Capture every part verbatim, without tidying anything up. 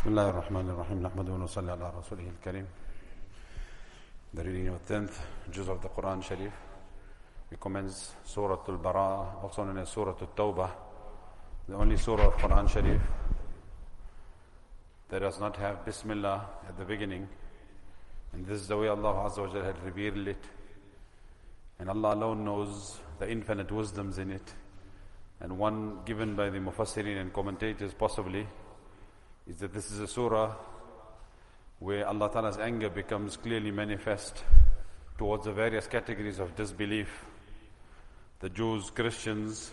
بسم الله الرحمن الرحيم نحمده ونصلي على رسوله الكريم. The reading of tenth juz of the Quran Sharif. We commence Surah Al-Bara'ah, also known as Surah Al-Tawbah, the only surah of Quran Sharif that does not have Bismillah at the beginning. And this is the way Allah Azza wa Jal had revealed it. And Allah alone knows the infinite wisdoms in it. And one given by the Mufassirin and commentators possibly is that this is a surah where Allah Ta'ala's anger becomes clearly manifest towards the various categories of disbelief. The Jews, Christians,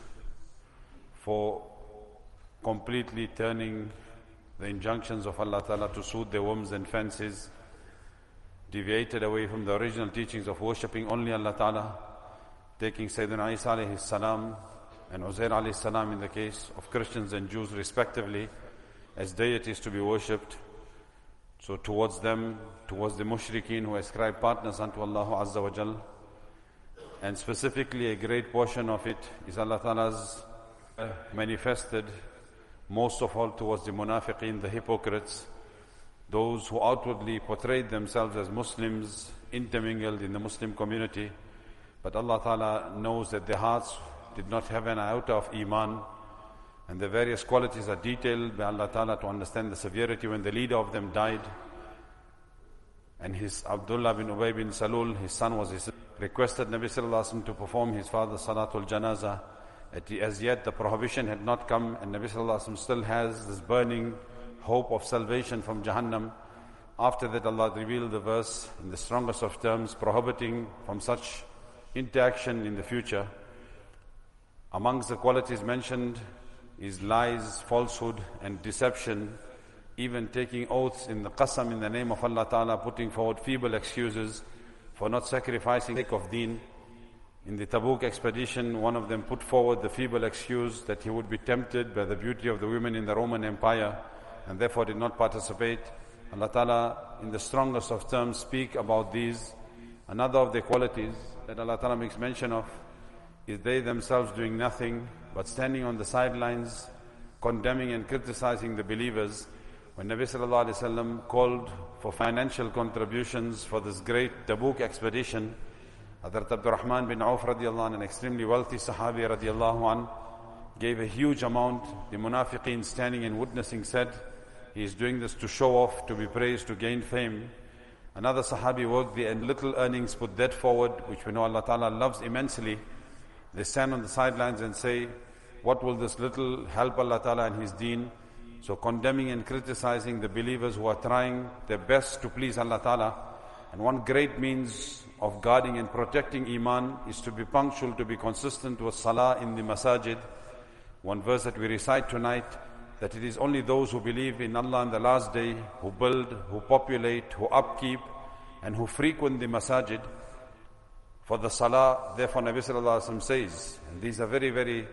for completely turning the injunctions of Allah Ta'ala to suit their whims and fancies, deviated away from the original teachings of worshipping only Allah Ta'ala, taking Sayyidina Isa alayhi salam and Uzair alayhi salam in the case of Christians and Jews respectively as deities to be worshipped. So towards them, towards the mushrikeen who ascribe partners unto Allah Azza wa Jal, and specifically a great portion of it is Allah Ta'ala's uh, manifested most of all towards the munafiqeen, the hypocrites, those who outwardly portrayed themselves as Muslims, intermingled in the Muslim community, but Allah Ta'ala knows that their hearts did not have an iota of iman. And the various qualities are detailed by Allah Ta'ala to understand the severity when the leader of them died. And his Abdullah bin Ubay bin Salul, his son was his, requested Nabi Sallallahu Alaihi Wasallam to perform his father's Salatul Janazah. As yet the prohibition had not come, and Nabi Sallallahu Alaihi Wasallam still has this burning hope of salvation from Jahannam. After that Allah revealed the verse in the strongest of terms prohibiting from such interaction in the future. Amongst the qualities mentioned is lies, falsehood and deception, even taking oaths in the qasam in the name of Allah Ta'ala, putting forward feeble excuses for not sacrificing the sake of deen. In the Tabuk expedition, one of them put forward the feeble excuse that he would be tempted by the beauty of the women in the Roman Empire and therefore did not participate. Allah Ta'ala in the strongest of terms speak about these. Another of the qualities that Allah Ta'ala makes mention of is they themselves doing nothing but standing on the sidelines, condemning and criticizing the believers. When Nabi Sallallahu Alaihi Wasallam called for financial contributions for this great Tabuk expedition, Hazrat Abdurrahman bin Auf radiallahu anh, an extremely wealthy Sahabi radiallahu anh, gave a huge amount. The munafiqeen standing and witnessing said, he is doing this to show off, to be praised, to gain fame. Another Sahabi worked the little earnings, put that forward, which we know Allah Ta'ala loves immensely. They stand on the sidelines and say, what will this little help Allah Ta'ala and His deen? So condemning and criticizing the believers who are trying their best to please Allah Ta'ala. And one great means of guarding and protecting iman is to be punctual, to be consistent with salah in the masajid. One verse that we recite tonight, that it is only those who believe in Allah on the last day, who build, who populate, who upkeep, and who frequent the masajid for the salah. Therefore Nabi Sallallahu Alaihi Wasallam says, and these are very, very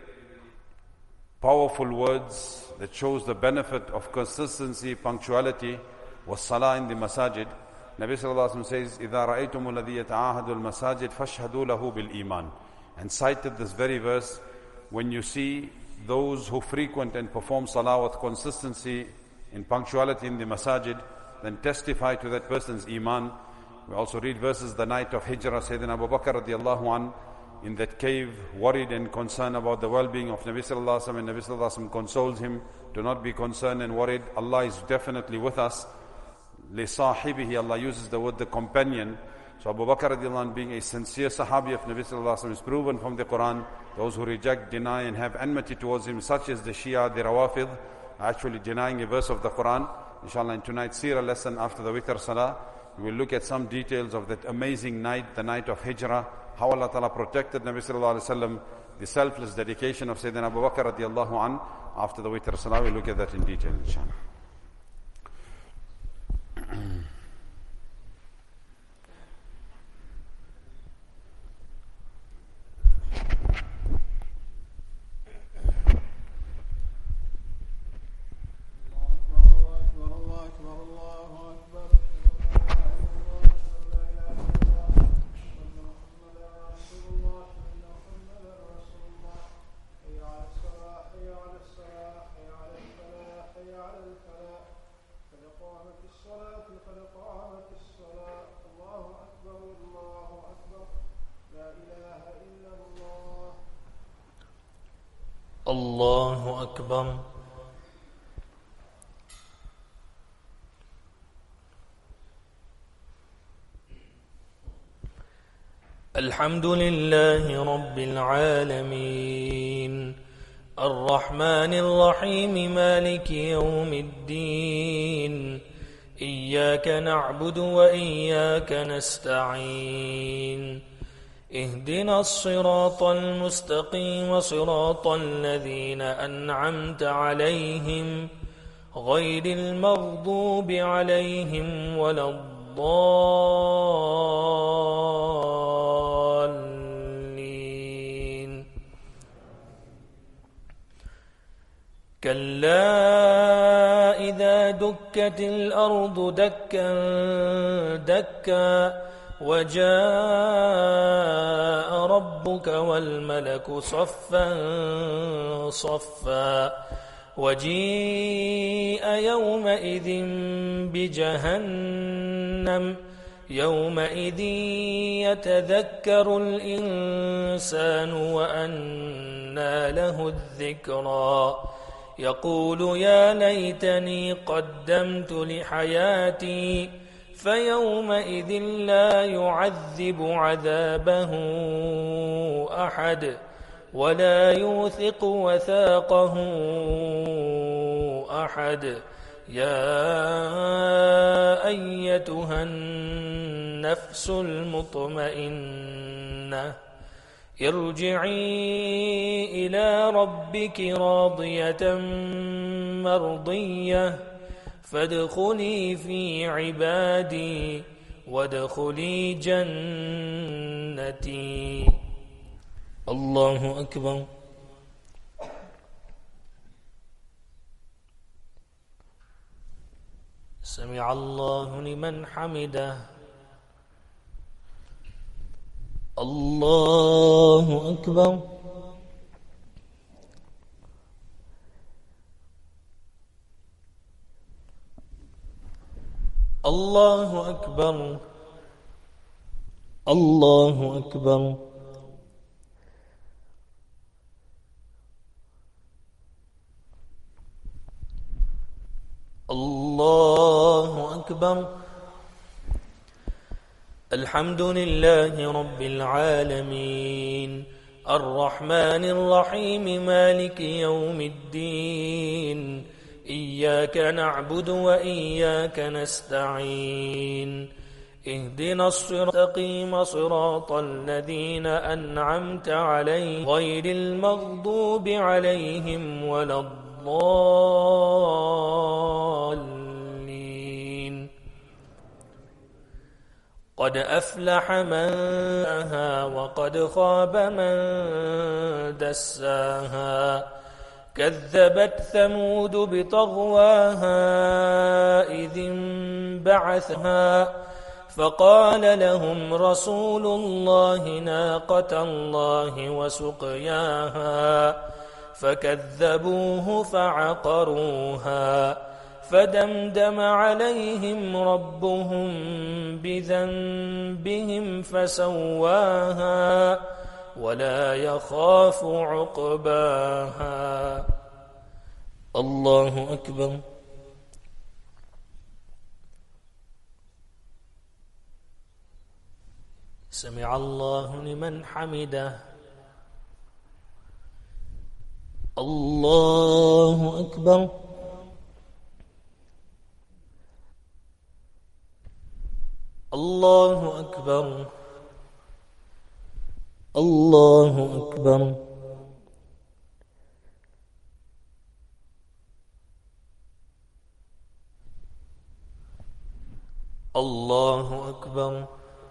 powerful words that shows the benefit of consistency, punctuality, was salah in the masajid. Nabi Sallallahu Alaihi Wasallam says, إِذَا رَأَيْتُمُ الَّذِي يَتَعَاهَدُ الْمَسَاجِدِ فَاشْهَدُوا لَهُ بِالْإِيمَانِ, and cited this very verse, when you see those who frequent and perform salah with consistency in punctuality in the masajid, then testify to that person's iman. We also read verses the night of Hijrah, Sayyidina Abu Bakr radiallahu anh, in that cave, worried and concerned about the well-being of Nabi Sallallahu Alaihi Wasallam, and Nabi Sallallahu Alaihi Wasallam consoles him, do not be concerned and worried, Allah is definitely with us. لِصَاحِبِهِ, Allah uses the word the companion. So Abu Bakr radiallahu anh, being a sincere Sahabi of Nabi Sallallahu Alaihi Wasallam, is proven from the Quran. Those who reject, deny and have enmity towards him, such as the Shia, the Rawafid, are actually denying a verse of the Quran. Inshallah in tonight's seerah lesson after the Witr Salah, we will look at some details of that amazing night, the night of Hijrah, how Allah Ta'ala protected Nabi Sallallahu Alaihi Wasallam, the selfless dedication of Sayyidina Abu Bakr radiallahu anh. After the Witr Salah, we'll look at that in detail, inshallah. على الفلاح الله أكبر. الحمد لله رب العالمين الرحمن الرحيم مالك يوم الدين إياك نعبد وإياك نستعين اهدنا الصراط المستقيم صراط الذين أنعمت عليهم غير المغضوب عليهم ولا الضالين. كلا إذا دكت الأرض دكا دكا وجاء ربك والملك صفا صفا وجيء يومئذ بجهنم يومئذ يتذكر الإنسان وأنى له الذكرى يقول يا ليتني قدمت لحياتي فيومئذ لا يعذب عذابه أحد ولا يوثق وثاقه أحد. يا أيتها النفس المطمئنة ارجعي إلى ربك راضية مرضية فادخلي في عبادي وادخلي جنتي. الله أكبر. سمع الله لمن حمده. الله أكبر. الله أكبر. الله أكبر. الله أكبر. الحمد لله رب العالمين الرحمن الرحيم مالك يوم الدين إياك نعبد وإياك نستعين اهدنا الصراط المستقيم صراط الذين أنعمت عليهم غير المغضوب عليهم ولا الضالين. قد أفلح من زكاها وقد خاب من دساها كذبت ثمود بطغواها إذ انبعثها فقال لهم رسول الله ناقة الله وسقياها فكذبوه فعقروها فدمدم عليهم ربهم بذنبهم فسواها ولا يخاف عقباها. الله أكبر. سمع الله لمن حمده. الله أكبر. الله أكبر. الله أكبر. الله أكبر.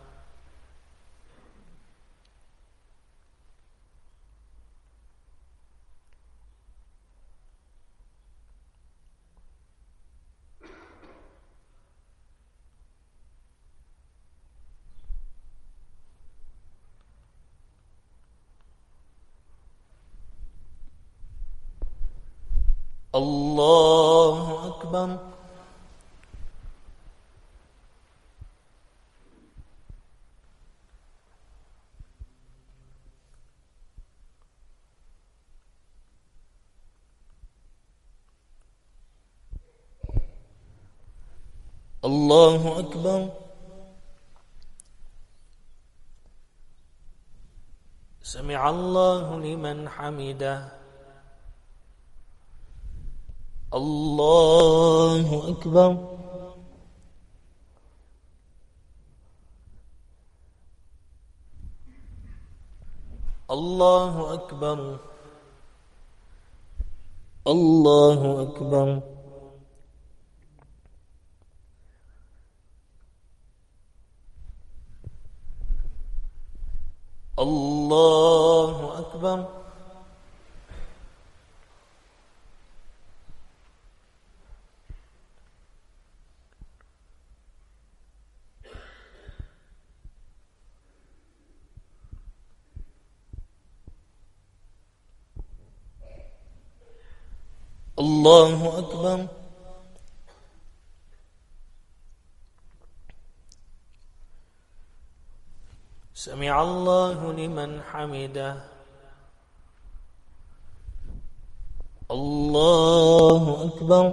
الله أكبر. الله أكبر. سمع الله لمن حمده. الله أكبر. الله أكبر. الله أكبر. الله أكبر. الله أكبر. سمع الله لمن حمده. الله أكبر.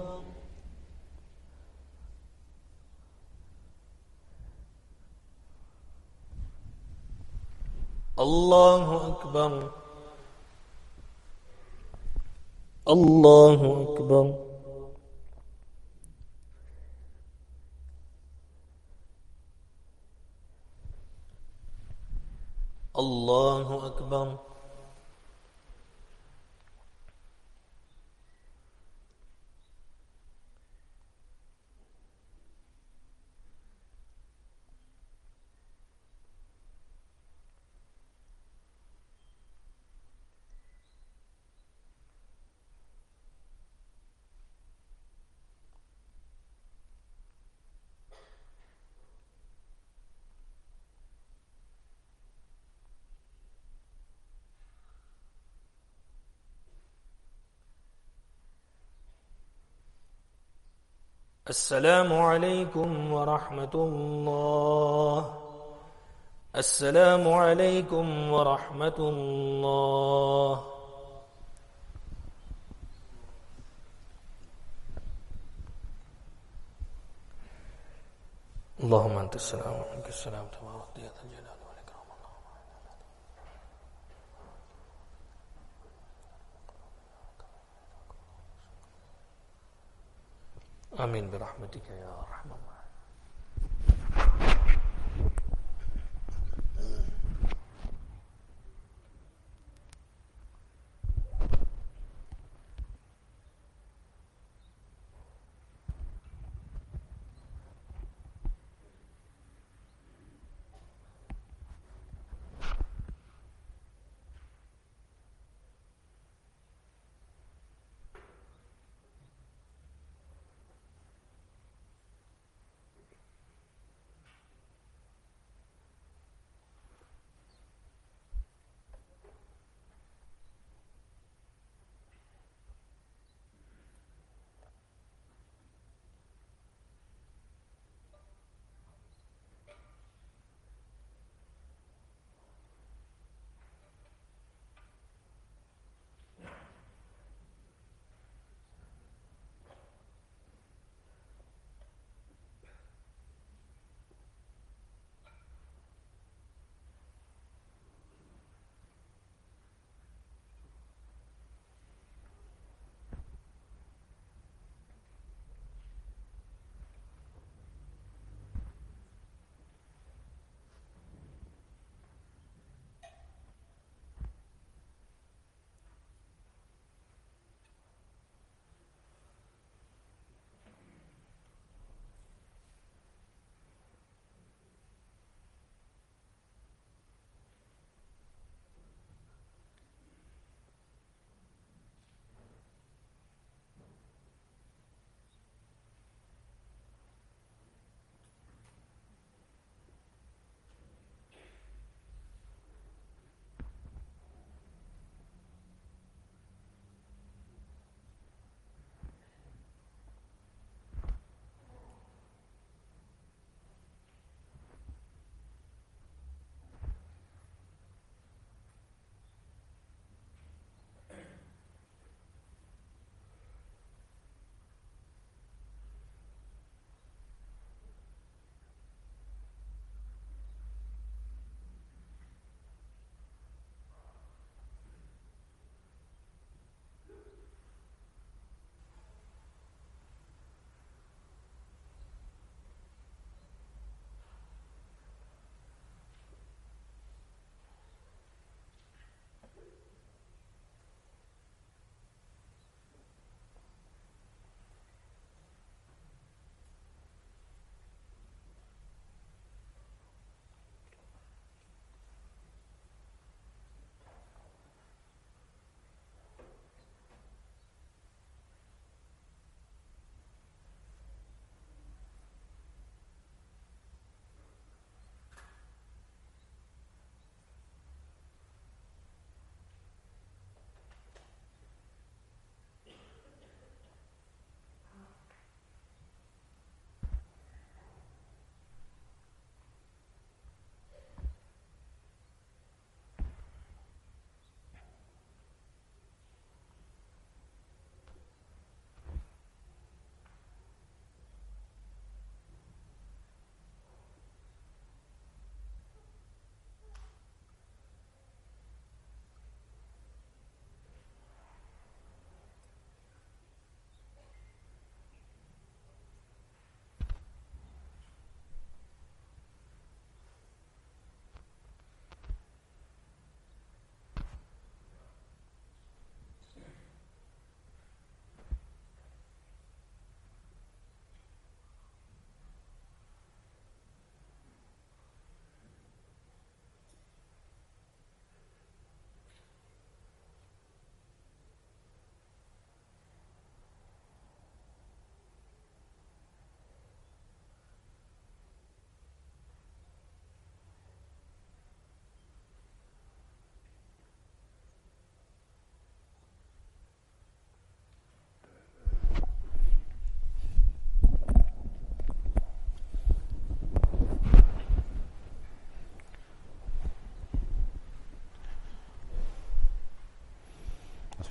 الله أكبر. الله أكبر. الله أكبر. السلام عليكم ورحمة الله. السلام عليكم ورحمة الله. اللهم أنت السلام ومنك السلام تبارك يا ذا الجلال والإكرام. آمين برحمتك يا أرحم الراحمين.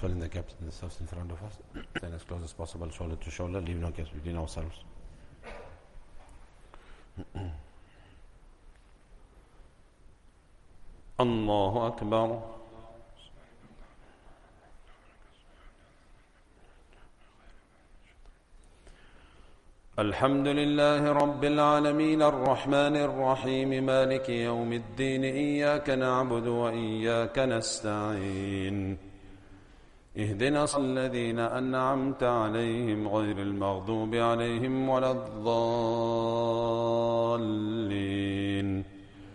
fill in the gaps in the surface in front of us. Stand as close as possible, shoulder to shoulder, leave no gaps between ourselves. Allahu Akbar. الحمد لله رب العالمين الرحمن الرحيم مالك يوم الدين إياك نعبد وإياك نستعين اهدنا الصراط الذين أنعمت عليهم غير المغضوب عليهم ولا الضالين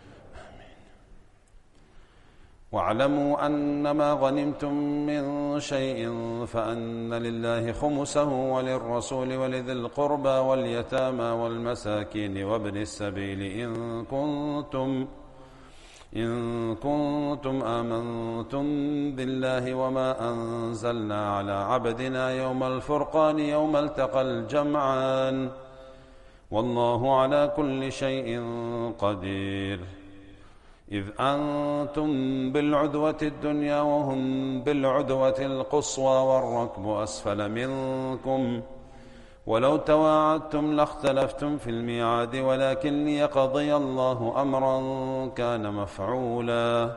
واعلموا أنما غنمتم من شيء فأن لله خمسه وللرسول ولذي القربى واليتامى والمساكين وابن السبيل إن كنتم إن كنتم آمنتم بالله وما أنزلنا على عبدنا يوم الفرقان يوم التقى الجمعان والله على كل شيء قدير إذ أنتم بالعدوة الدنيا وهم بالعدوة القصوى والركب أسفل منكم ولو تواعدتم لاختلفتم في الميعاد ولكن ليقضي الله أمرا كان مفعولا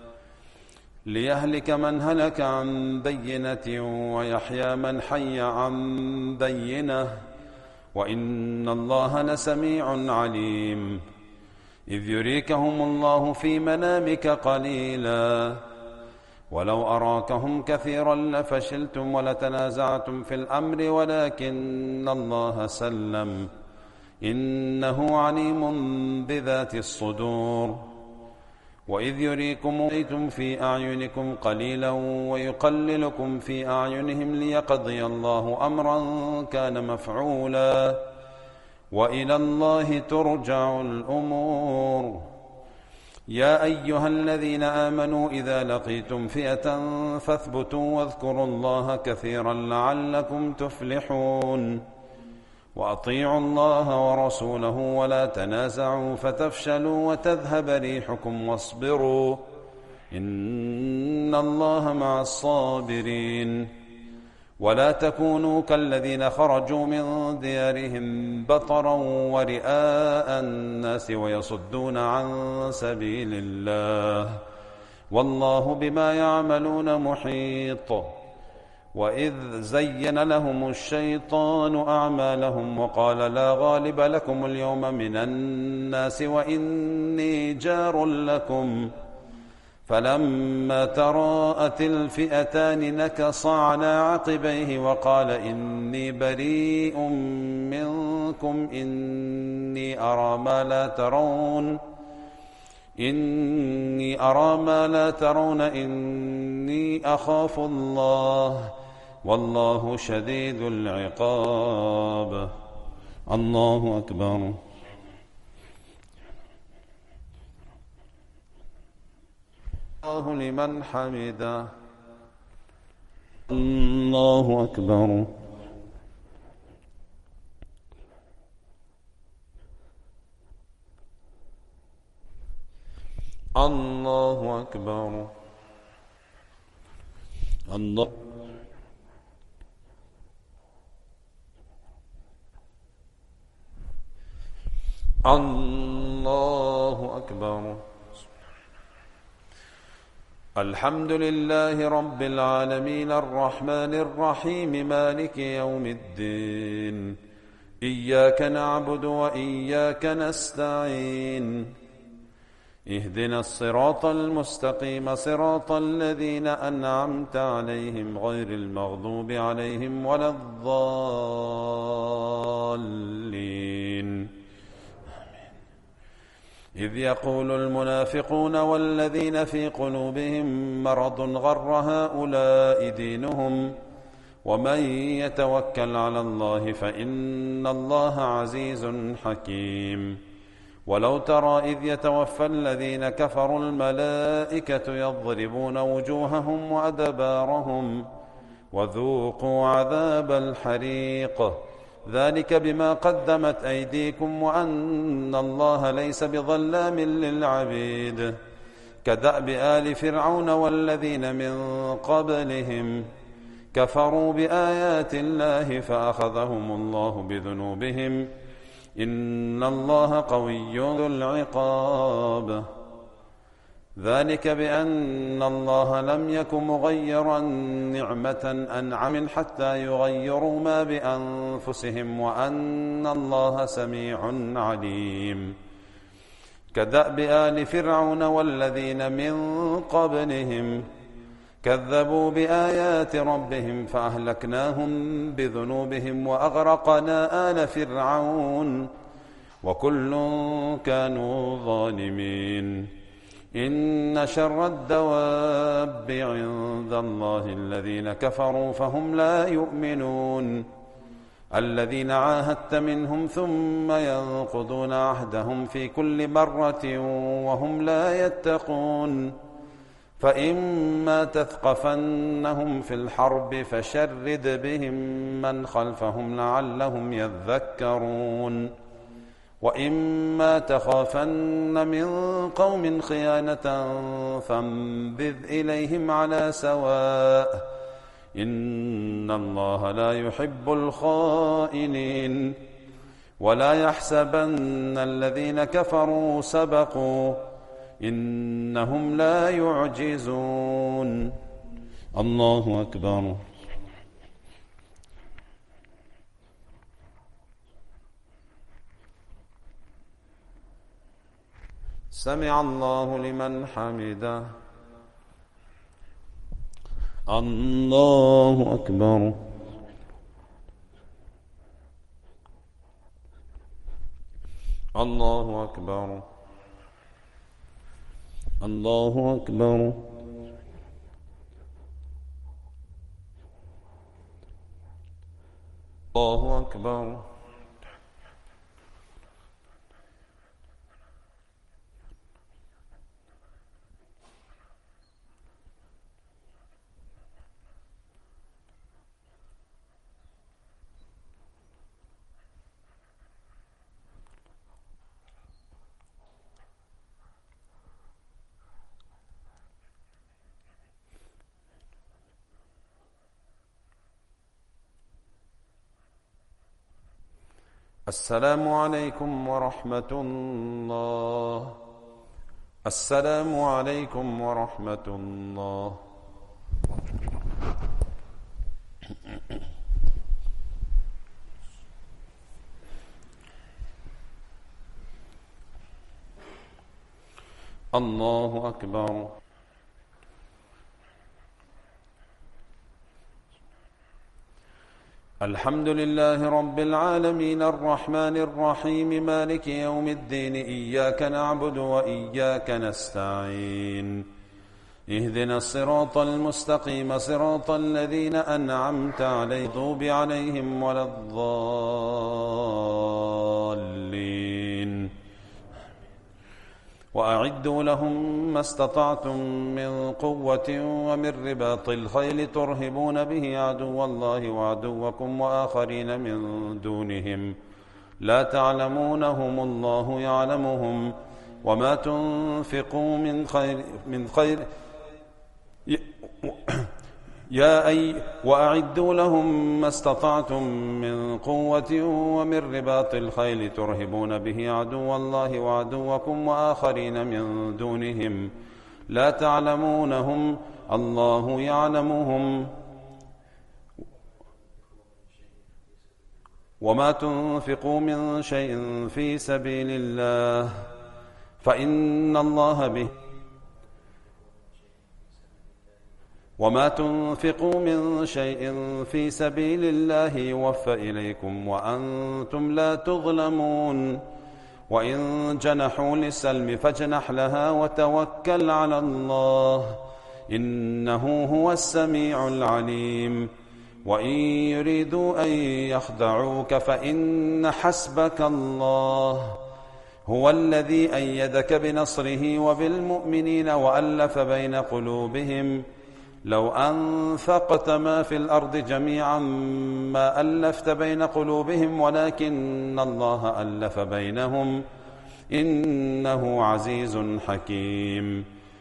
ليهلك من هلك عن بينة ويحيى من حي عن بينة وإن الله لسميع عليم إذ يريكهم الله في منامك قليلا ولو أراكهم كثيرا لفشلتم ولتنازعتم في الأمر ولكن الله سلم إنه عليم بذات الصدور وإذ يريكم في أعينكم قليلا ويقللكم في أعينهم ليقضي الله أمرا كان مفعولا وإلى الله ترجع الأمور يا أيها الذين آمنوا إذا لقيتم فئة فاثبتوا واذكروا الله كثيرا لعلكم تفلحون وأطيعوا الله ورسوله ولا تنازعوا فتفشلوا وتذهب ريحكم واصبروا إن الله مع الصابرين ولا تكونوا كالذين خرجوا من ديارهم بطرا ورئاء الناس ويصدون عن سبيل الله والله بما يعملون محيط وإذ زين لهم الشيطان أعمالهم وقال لا غالب لكم اليوم من الناس وإني جار لكم فلما تراءت الفئتان نكص على عقبيه وقال إني بريء منكم إني أرى ما لا ترون إني أرى ما لا ترون إني أخاف الله والله شديد العقاب الله أكبر الله لمن حمده الله أكبر الله أكبر الله الله أكبر الحمد لله رب العالمين الرحمن الرحيم مالك يوم الدين إياك نعبد وإياك نستعين اهدنا الصراط المستقيم صراط الذين أنعمت عليهم غير المغضوب عليهم ولا الضالين إذ يقول المنافقون والذين في قلوبهم مرض غر هؤلاء دينهم ومن يتوكل على الله فإن الله عزيز حكيم ولو ترى إذ يتوفى الذين كفروا الملائكة يضربون وجوههم وأدبارهم وذوقوا عذاب الحريق ذلك بما قدمت أيديكم وأن الله ليس بظلام للعبيد كدأب آل فرعون والذين من قبلهم كفروا بآيات الله فأخذهم الله بذنوبهم إن الله قوي ذو العقاب. ذلك بأن الله لم يك مغيرا نعمة أنعم حتى يغيروا ما بأنفسهم وأن الله سميع عليم. كدأب آل فرعون والذين من قبلهم كذبوا بآيات ربهم فأهلكناهم بذنوبهم وأغرقنا آل فرعون وكل كانوا ظالمين. إن شر الدواب عند الله الذين كفروا فهم لا يؤمنون الذين عاهدت منهم ثم ينقضون عهدهم في كل مرة وهم لا يتقون. فإما تثقفنهم في الحرب فشرد بهم من خلفهم لعلهم يذكرون. وإما تخافن من قوم خيانة فانبذ إليهم على سواء إن الله لا يحب الخائنين. ولا يحسبن الذين كفروا سبقوا إنهم لا يعجزون. الله أكبر. سمع الله لمن حمده. الله أكبر. الله أكبر. الله أكبر. الله أكبر. السلام عليكم ورحمة الله. السلام عليكم ورحمة الله. الله أكبر. الحمد لله رب العالمين الرحمن الرحيم مالك يوم الدين إياك نعبد وإياك نستعين اهدنا الصراط المستقيم صراط الذين أنعمت عليهم المغضوب عليهم ولا الضالين. وأعدوا لهم ما استطعتم من قوة ومن رباط الخيل ترهبون به عدو الله وعدوكم وآخرين من دونهم لا تعلمونهم الله يعلمهم وما تنفقوا من خير من خير يا أي وأعدوا لهم ما استطعتم من قوة ومن رباط الخيل ترهبون به عدو الله وعدوكم وآخرين من دونهم لا تعلمونهم الله يعلمهم وما تنفقوا من شيء في سبيل الله فإن الله به وما تنفقوا من شيء في سبيل الله يوفى إليكم وأنتم لا تظلمون. وإن جنحوا للسلم فاجنح لها وتوكل على الله إنه هو السميع العليم. وإن يريدوا أن يخدعوك فإن حسبك الله هو الذي أيدك بنصره وبالمؤمنين وألف بين قلوبهم لو أنفقت ما في الأرض جميعا ما ألفت بين قلوبهم ولكن الله ألف بينهم إنه عزيز حكيم.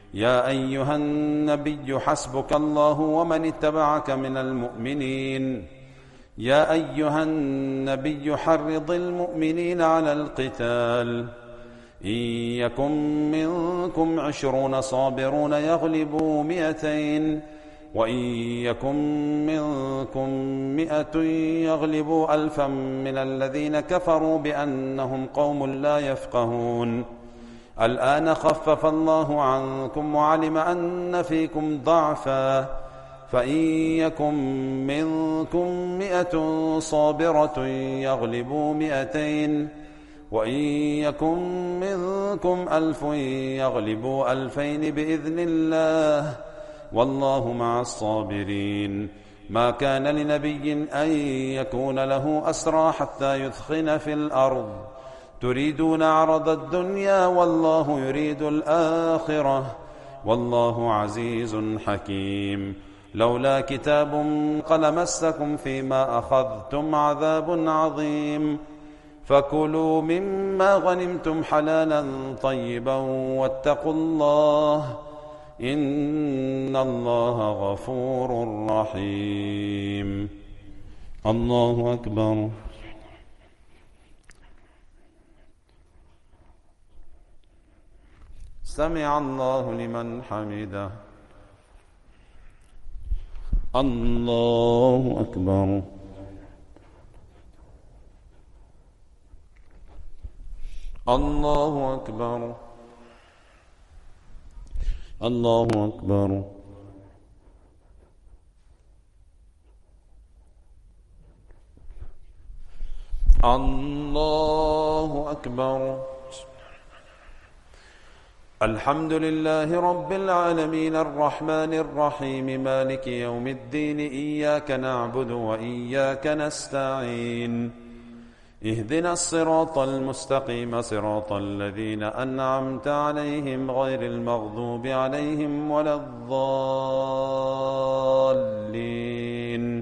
يا أيها النبي حسبك الله ومن اتبعك من المؤمنين يا أيها النبي حرض المؤمنين على القتال إن يكن منكم عشرون صابرون يغلبوا مئتين وإن يكن منكم مئة يغلبوا ألفا من الذين كفروا بأنهم قوم لا يفقهون الآن خفف الله عنكم وعلم أن فيكم ضعفا فإن يكن منكم مئة صابرة يغلبوا مئتين وإن يكن منكم ألف يغلبوا ألفين بإذن الله والله مع الصابرين ما كان لنبي أن يكون له أسرى حتى يثخن في الأرض تريدون عرض الدنيا والله يريد الآخرة والله عزيز حكيم لولا كتاب قد مسكم فيما أخذتم عذاب عظيم فكلوا مما غنمتم حلالا طيبا واتقوا الله إن الله غفور رحيم. الله أكبر. سمع الله لمن حمده. الله أكبر. الله أكبر. الله أكبر. الله أكبر. الحمد لله رب العالمين الرحمن الرحيم مالك يوم الدين إياك نعبد وإياك نستعين اهدنا الصراط المستقيم صراط الذين أنعمت عليهم غير المغضوب عليهم ولا الضالين.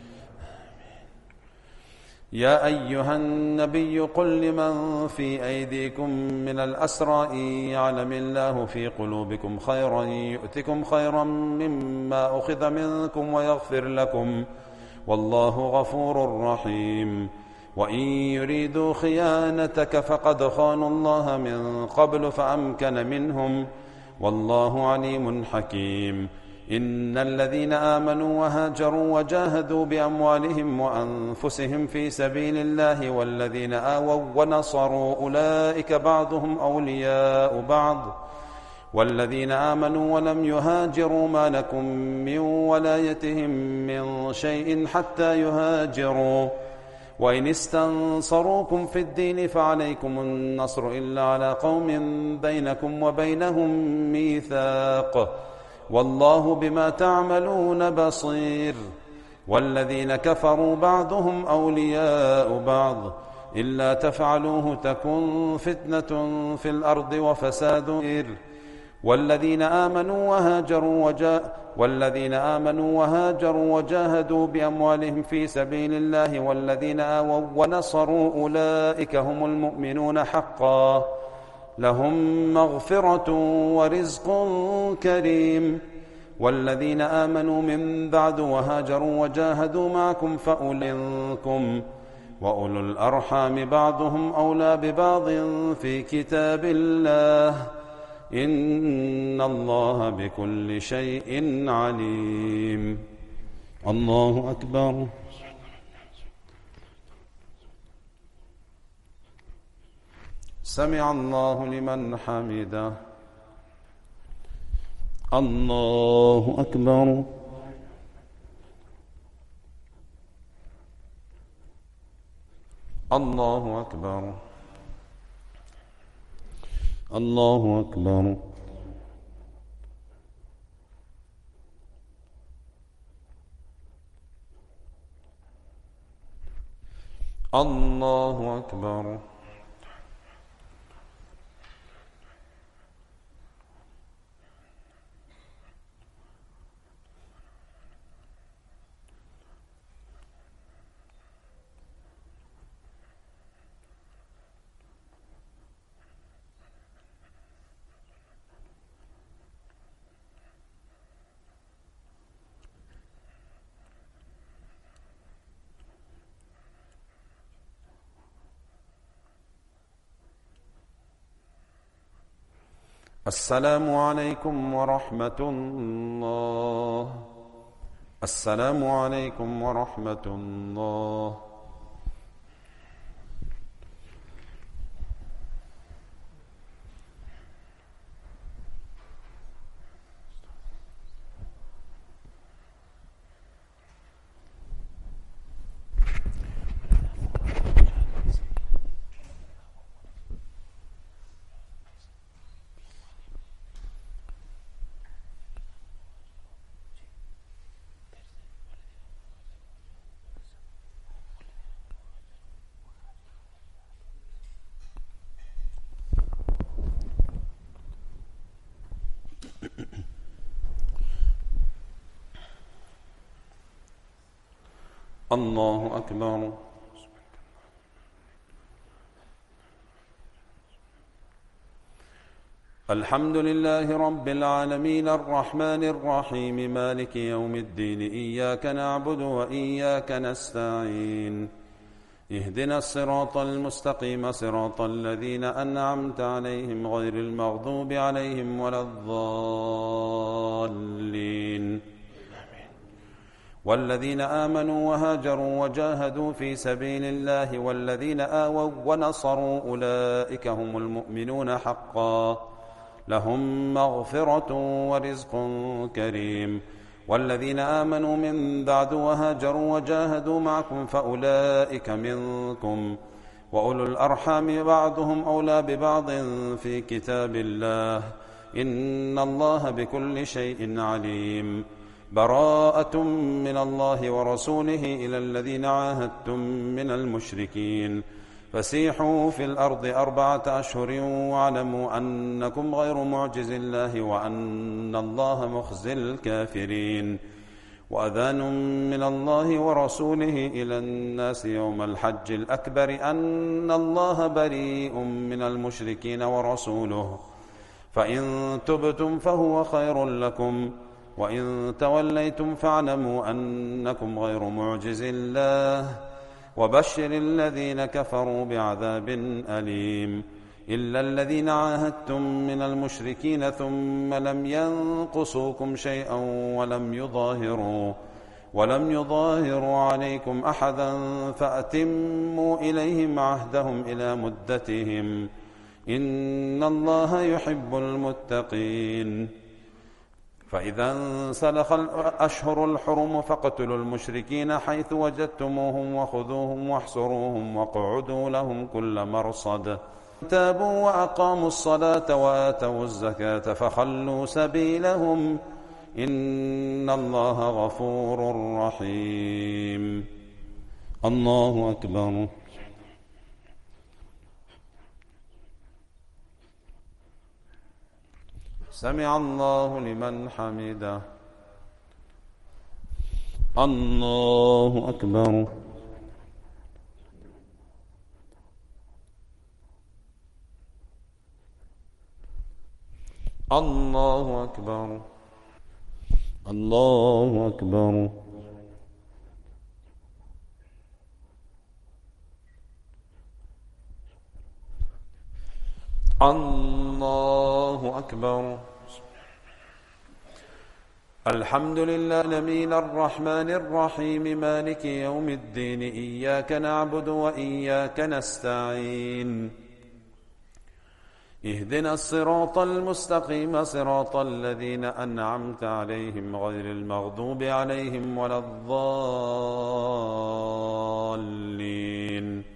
يا أيها النبي قل لمن في أيديكم من الأسرى إن يعلم الله في قلوبكم خيرا يؤتكم خيرا مما أخذ منكم ويغفر لكم والله غفور رحيم. وإن يريدوا خيانتك فقد خانوا الله من قبل فأمكن منهم والله عليم حكيم. إن الذين آمنوا وهاجروا وجاهدوا بأموالهم وأنفسهم في سبيل الله والذين آووا ونصروا أولئك بعضهم أولياء بعض والذين آمنوا ولم يهاجروا ما لكم من ولايتهم من شيء حتى يهاجروا وإن استنصروكم في الدين فعليكم النصر إلا على قوم بينكم وبينهم ميثاق والله بما تعملون بصير. والذين كفروا بعضهم أولياء بعض إلا تفعلوه تكن فتنة في الأرض وفساد. والذين آمنوا وهاجروا وجا والذين آمنوا وهاجروا وجاهدوا بأموالهم في سبيل الله والذين آووا ونصروا أولئك هم المؤمنون حقا لهم مغفرة ورزق كريم. والذين آمنوا من بعد وهاجروا وجاهدوا معكم فأولئكم وأولو الأرحام بعضهم أولى ببعض في كتاب الله إن الله بكل شيء عليم. الله أكبر. سمع الله لمن حمده. الله أكبر. الله أكبر. الله أكبر. الله أكبر. السلام عليكم ورحمة الله. السلام عليكم ورحمة الله. الله أكبر. الحمد لله رب العالمين الرحمن الرحيم مالك يوم الدين إياك نعبد وإياك نستعين اهدنا الصراط المستقيم صراط الذين أنعمت عليهم غير المغضوب عليهم ولا الضالين. والذين آمنوا وهاجروا وجاهدوا في سبيل الله والذين آووا ونصروا أولئك هم المؤمنون حقا لهم مغفرة ورزق كريم. والذين آمنوا من بعد وهاجروا وجاهدوا معكم فأولئك منكم وأولو الأرحام بعضهم أولى ببعض في كتاب الله إن الله بكل شيء عليم. براءة من الله ورسوله إلى الذين عاهدتم من المشركين فسيحوا في الأرض أربعة أشهر واعلموا أنكم غير معجز الله وأن الله مخزي الكافرين. وأذان من الله ورسوله إلى الناس يوم الحج الأكبر أن الله بريء من المشركين ورسوله فإن تبتم فهو خير لكم وإن توليتم فاعلموا أنكم غير معجز الله وبشر الذين كفروا بعذاب أليم. إلا الذين عاهدتم من المشركين ثم لم ينقصوكم شيئا ولم يظاهروا ولم يظاهروا عليكم أحدا فأتموا إليهم عهدهم إلى مدتهم إن الله يحب المتقين. فإذا انسلخ الأشهر الحرم فاقتلوا المشركين حيث وجدتموهم وخذوهم واحصروهم واقعدوا لهم كل مرصد تابوا وأقاموا الصلاة وآتوا الزكاة فخلوا سبيلهم إن الله غفور رحيم. الله أكبر. سمع الله لمن حمده. الله أكبر. الله أكبر. الله أكبر. الله أكبر. الحمد لله العالمين الرحمن الرحيم مالك يوم الدين إياك نعبد وإياك نستعين اهدنا الصراط المستقيم صراط الذين أنعمت عليهم غير المغضوب عليهم ولا الضالين.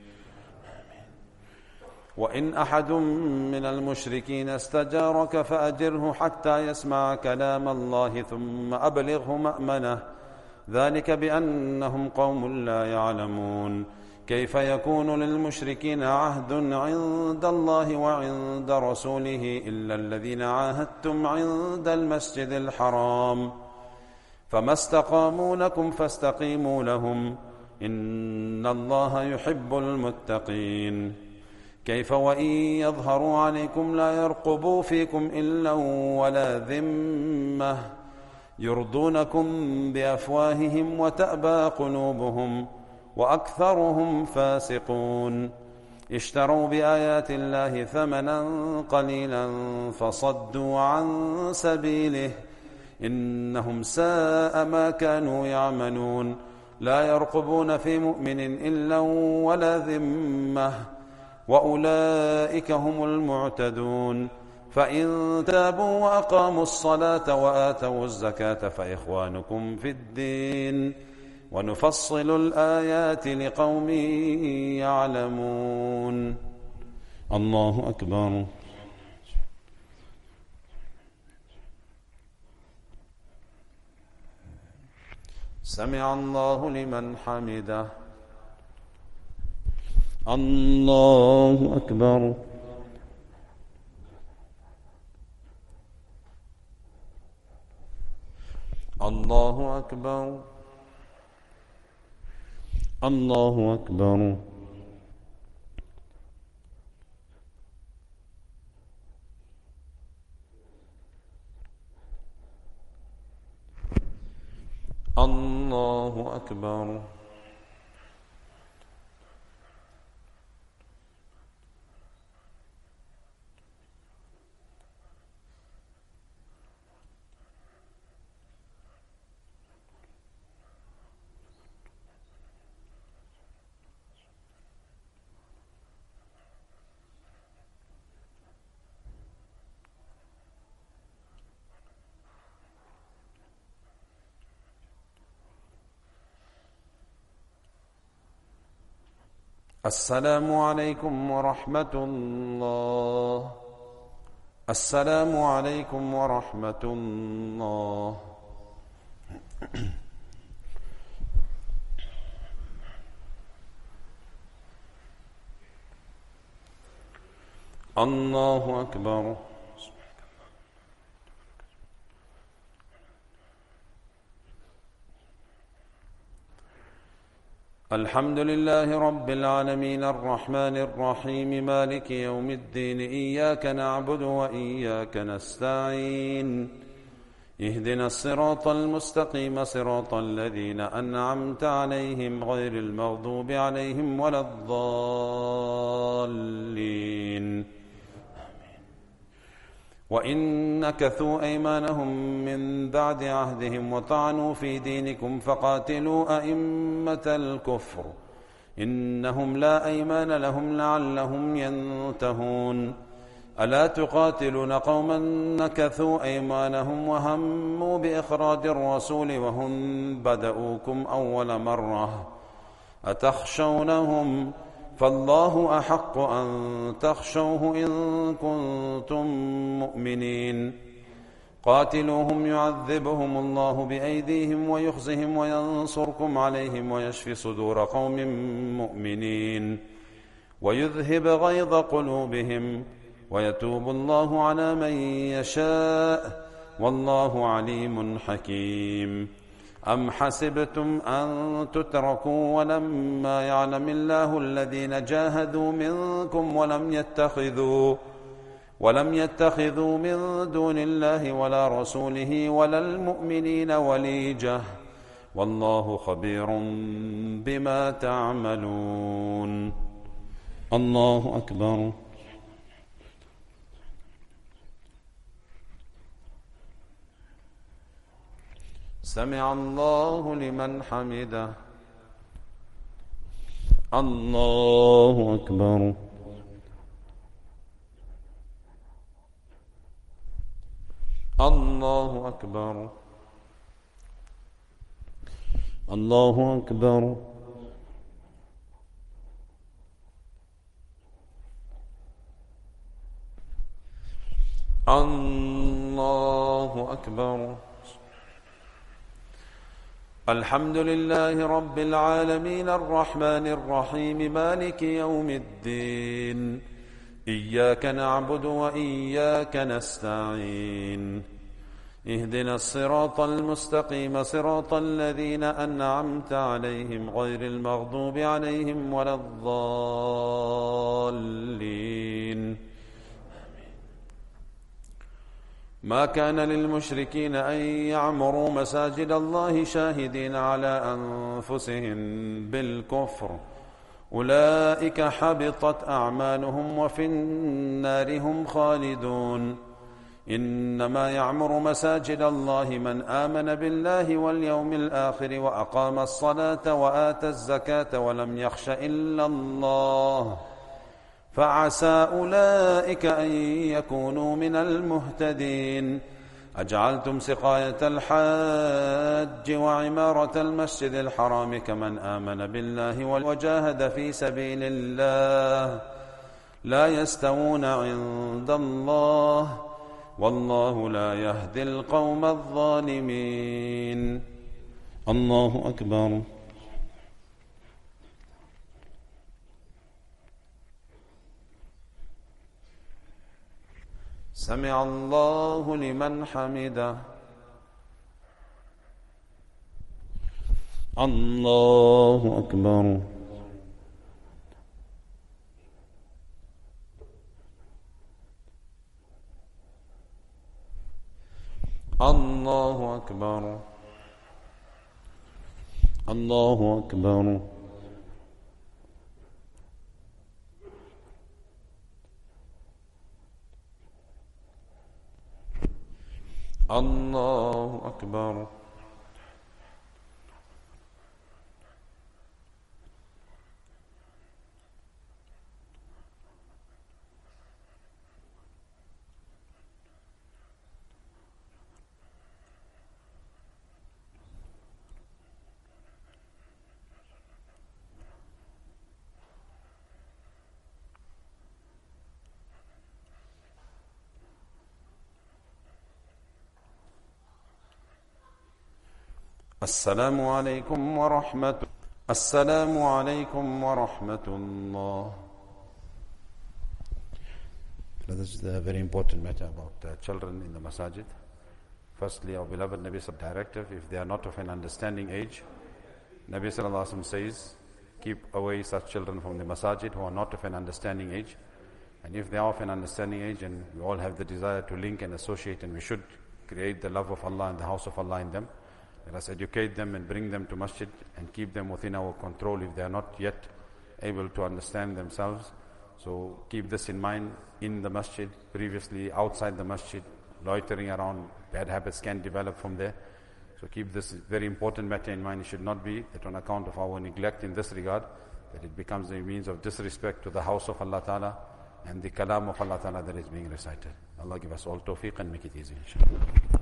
وإن أحد من المشركين استجارك فأجره حتى يسمع كلام الله ثم أبلغه مأمنه ذلك بأنهم قوم لا يعلمون. كيف يكون للمشركين عهد عند الله وعند رسوله إلا الذين عاهدتم عند المسجد الحرام فما استقاموا لكم فاستقيموا لهم إن الله يحب المتقين. كيف وإن يظهروا عليكم لا يرقبوا فيكم إلا ولا ذمة يرضونكم بأفواههم وتأبى قلوبهم وأكثرهم فاسقون. اشتروا بآيات الله ثمنا قليلا فصدوا عن سبيله إنهم ساء ما كانوا يعملون لا يرقبون في مؤمن إلا ولا ذمة وأولئك هم المعتدون فإن تابوا وأقاموا الصلاة وآتوا الزكاة فإخوانكم في الدين ونفصل الآيات لقوم يعلمون. الله أكبر. سمع الله لمن حمده. الله أكبر. الله أكبر. الله أكبر. الله أكبر. السلام عليكم ورحمة الله. السلام عليكم ورحمة الله. الله أكبر. الحمد لله رب العالمين الرحمن الرحيم مالك يوم الدين إياك نعبد وإياك نستعين اهدنا الصراط المستقيم صراط الذين أنعمت عليهم غير المغضوب عليهم ولا الضالين. وإن نكثوا أيمانهم من بعد عهدهم وطعنوا في دينكم فقاتلوا أئمة الكفر إنهم لا أيمان لهم لعلهم ينتهون. ألا تقاتلون قوما نكثوا أيمانهم وهموا بإخراج الرسول وهم بدؤوكم أول مرة أتخشونهم فالله أحق أن تخشوه إن كنتم مؤمنين. قاتلوهم يعذبهم الله بأيديهم ويخزهم وينصركم عليهم ويشفي صدور قوم مؤمنين ويذهب غيظ قلوبهم ويتوب الله على من يشاء والله عليم حكيم. أم حسبتم أن تتركوا ولما يعلم الله الذين جاهدوا منكم ولم يتخذوا ولم يتخذوا من دون الله ولا رسوله ولا المؤمنين وليجة والله خبير بما تعملون. الله أكبر. سمع الله لمن حمده. الله أكبر. الله أكبر. الله أكبر. الله أكبر. الحمد لله رب العالمين الرحمن الرحيم مالك يوم الدين إياك نعبد وإياك نستعين اهدنا الصراط المستقيم صراط الذين أنعمت عليهم غير المغضوب عليهم ولا الضالين. ما كان للمشركين أن يعمروا مساجد الله شاهدين على أنفسهم بالكفر أولئك حبطت أعمالهم وفي النار هم خالدون. إنما يعمر مساجد الله من آمن بالله واليوم الآخر وأقام الصلاة وآتى الزكاة ولم يخش إلا الله فعسى أولئك أن يكونوا من المهتدين. أجعلتم سقاية الحاج وعمارة المسجد الحرام كمن آمن بالله وجاهد في سبيل الله لا يستوون عند الله والله لا يهدي القوم الظالمين. الله أكبر. سمع الله لمن حمده. الله أكبر. الله أكبر. الله أكبر. الله أكبر. السلام عليكم ورحمة السلام عليكم ورحمة الله. This is a very important matter about The children in the masajid. Firstly, our beloved Nabi Sallallahu directive, if they are not of an understanding age, Nabi Sallallahu Alaihi Wasallam says, keep away such children from the masajid who are not of an understanding age. And if they are of an understanding age, and we all have the desire to link and associate, and we should create the love of Allah and the house of Allah in them, let us educate them and bring them to masjid and keep them within our control if they are not yet able to understand themselves. So keep this in mind in the masjid, previously outside the masjid, loitering around, bad habits can develop from there. So keep this very important matter in mind. It should not be that on account of our neglect in this regard, that it becomes a means of disrespect to the house of Allah Ta'ala and the kalam of Allah Ta'ala that is being recited. Allah give us all tawfiq and make it easy, inshallah.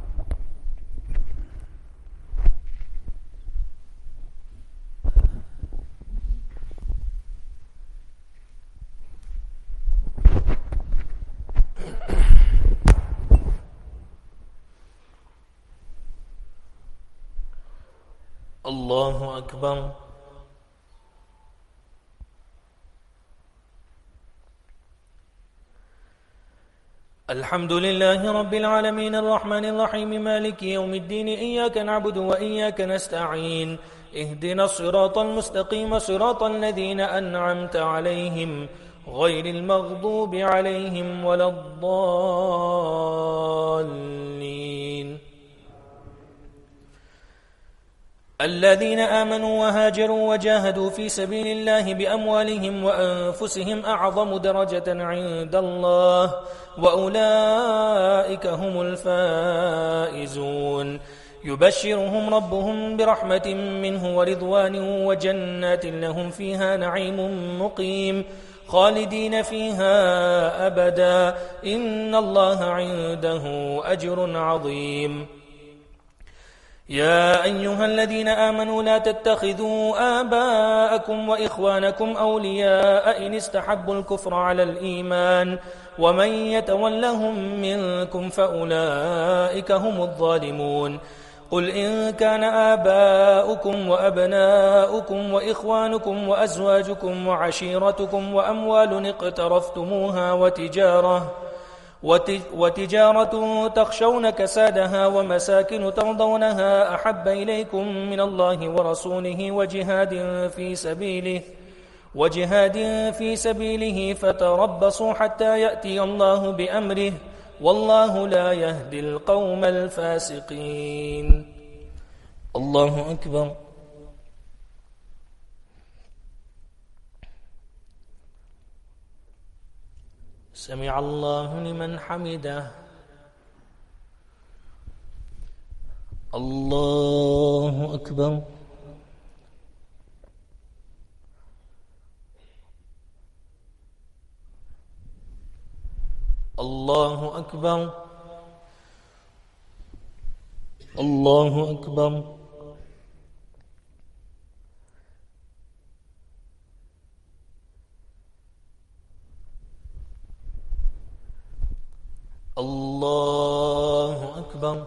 الله أكبر. الحمد لله رب العالمين الرحمن الرحيم مالك يوم الدين إياك نعبد وإياك نستعين اهدنا الصراط المستقيم صراط الذين أنعمت عليهم غير المغضوب عليهم ولا الضالين. الذين آمنوا وهاجروا وجاهدوا في سبيل الله بأموالهم وأنفسهم أعظم درجة عند الله وأولئك هم الفائزون. يبشرهم ربهم برحمة منه ورضوان وجنات لهم فيها نعيم مقيم خالدين فيها أبدا إن الله عنده أجر عظيم. يا أيها الذين آمنوا لا تتخذوا آباءكم وإخوانكم أولياء إن استحبوا الكفر على الإيمان ومن يتولهم منكم فأولئك هم الظالمون. قل إن كان آباؤكم وأبناؤكم وإخوانكم وأزواجكم وعشيرتكم وأموال اقترفتموها وتجارة وتجارة تخشون كسادها ومساكن ترضونها أحب إليكم من الله ورسوله وجهاد في سبيله وجهاد في سبيله فتربصوا حتى يأتي الله بأمره والله لا يهدي القوم الفاسقين. الله أكبر. سمع الله لمن حمده. الله أكبر. الله أكبر. الله أكبر. الله أكبر.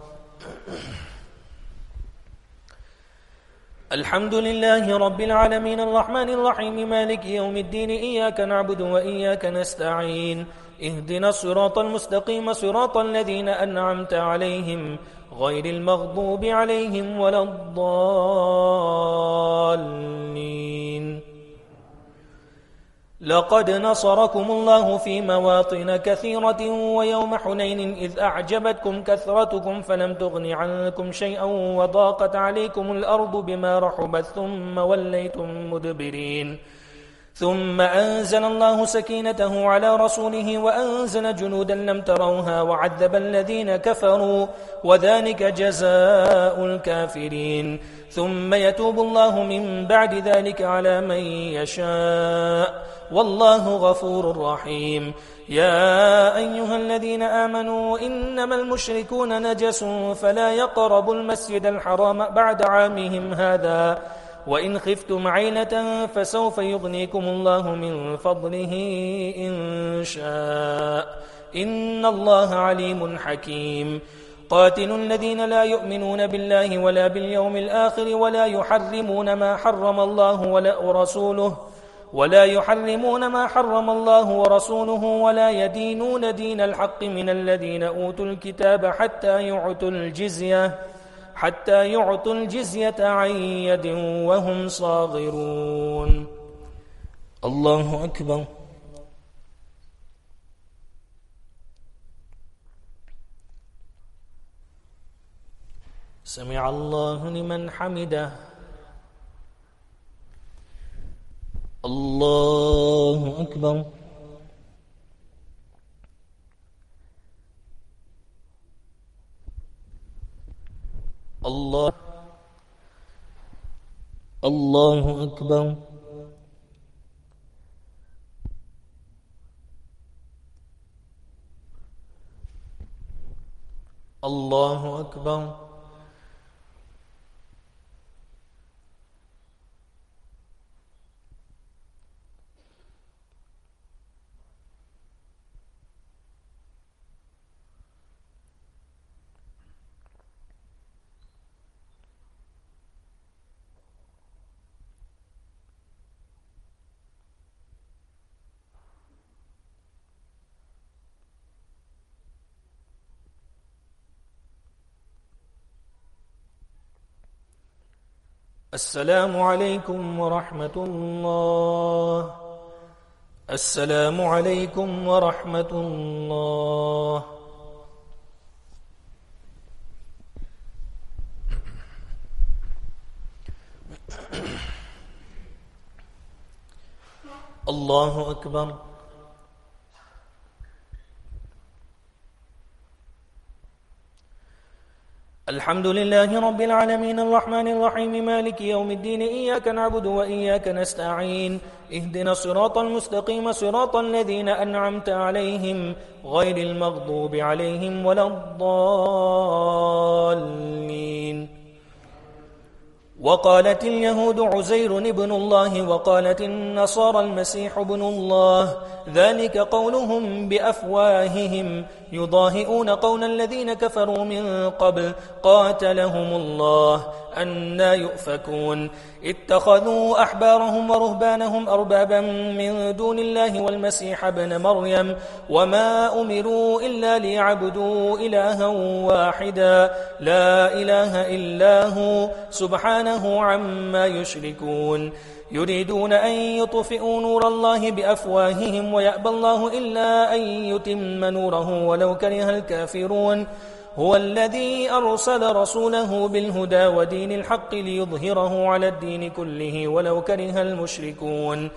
الحمد لله رب العالمين الرحمن الرحيم مالك يوم الدين إياك نعبد وإياك نستعين اهدنا الصراط المستقيم صراط الذين أنعمت عليهم غير المغضوب عليهم ولا الضالين. لقد نصركم الله في مواطن كثيرة ويوم حنين إذ أعجبتكم كثرتكم فلم تغن عنكم شيئا وضاقت عليكم الأرض بما رحبت ثم وليتم مدبرين. ثم أنزل الله سكينته على رسوله وأنزل جنودا لم تروها وعذب الذين كفروا وذلك جزاء الكافرين. ثم يتوب الله من بعد ذلك على من يشاء والله غفور رحيم. يا أيها الذين آمنوا إنما المشركون نجس فلا يقربوا المسجد الحرام بعد عامهم هذا وإن خفتم عيلة فسوف يغنيكم الله من فضله إن شاء إن الله عليم حكيم. قاتلوا الذين لا يؤمنون بالله ولا باليوم الآخر ولا يحرمون ما حرم الله ولا ورسوله ولا يحرمون ما حرم الله ورسوله ولا يدينون دين الحق من الذين أوتوا الكتاب حتى يعطوا الجزية حتى يعطوا الجزية عن يد وهم صاغرون. الله أكبر. سمع الله لمن حمده. الله أكبر. الله الله أكبر. الله أكبر. السلام عليكم ورحمة الله. السلام عليكم ورحمة الله. الله أكبر. الحمد لله رب العالمين الرحمن الرحيم مالك يوم الدين إياك نعبد وإياك نستعين اهدنا الصراط المستقيم صراط الذين أنعمت عليهم غير المغضوب عليهم ولا الضالين. وقالت اليهود عزير ابن الله وقالت النصارى المسيح ابن الله ذلك قولهم بأفواههم يضاهئون قول الذين كفروا من قبل قاتلهم الله أنى يؤفكون. اتخذوا أحبارهم ورهبانهم أربابا من دون الله والمسيح ابن مريم وما أمروا إلا ليعبدوا إلها واحدا لا إله إلا هو سبحانه عما يشركون. يريدون أن يطفئوا نور الله بأفواههم ويأبى الله إلا أن يتم نوره ولو كره الكافرون. هو الذي أرسل رسوله بالهدى ودين الحق ليظهره على الدين كله ولو كره المشركون.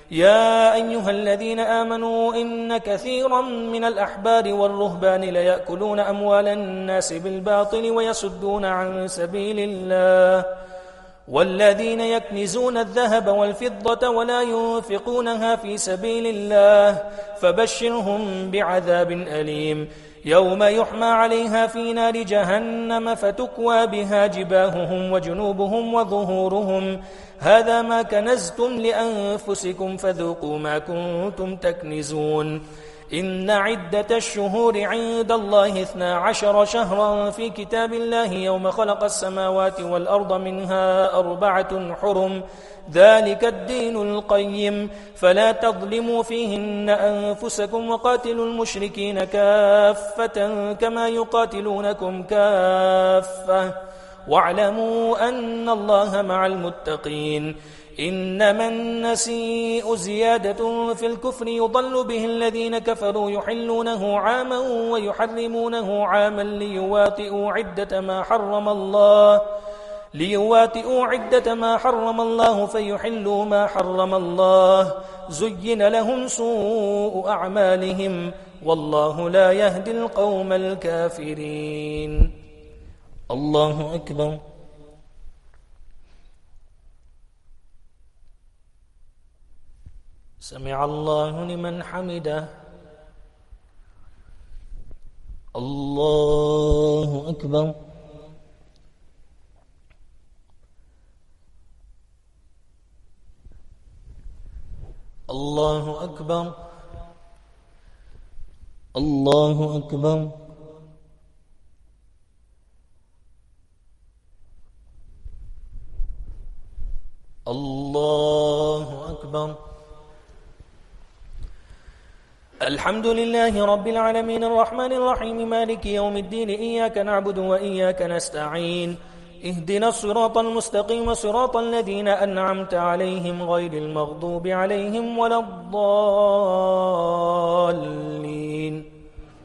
يا أيها الذين آمنوا إن كثيرا من الأحبار والرهبان ليأكلون أموال الناس بالباطل ويصدون عن سبيل الله والذين يكنزون الذهب والفضة ولا ينفقونها في سبيل الله فبشرهم بعذاب أليم يوم يحمى عليها في نار جهنم فتكوى بها جباههم وجنوبهم وظهورهم هذا ما كنزتم لأنفسكم فذوقوا ما كنتم تكنزون إن عدة الشهور عند الله اثنا عشر شهرا في كتاب الله يوم خلق السماوات والأرض منها أربعة حرم ذلك الدين القيم فلا تظلموا فيهن أنفسكم وقاتلوا المشركين كافة كما يقاتلونكم كافة واعلموا أن الله مع المتقين إنما النسيء زيادة في الكفر يضل به الذين كفروا يحلونه عاما ويحرمونه عاما ليواطئوا عدة ما حرم الله ليواتئوا عدة ما حرم الله فيحلوا ما حرم الله زين لهم سوء أعمالهم والله لا يهدي القوم الكافرين. الله أكبر. سمع الله لمن حمده. الله أكبر. الله أكبر. الله أكبر. الله أكبر. الحمد لله رب العالمين الرحمن الرحيم مالك يوم الدين إياك نعبد وإياك نستعين اهدنا الصراط المستقيم صراط الذين أنعمت عليهم غير المغضوب عليهم ولا الضالين.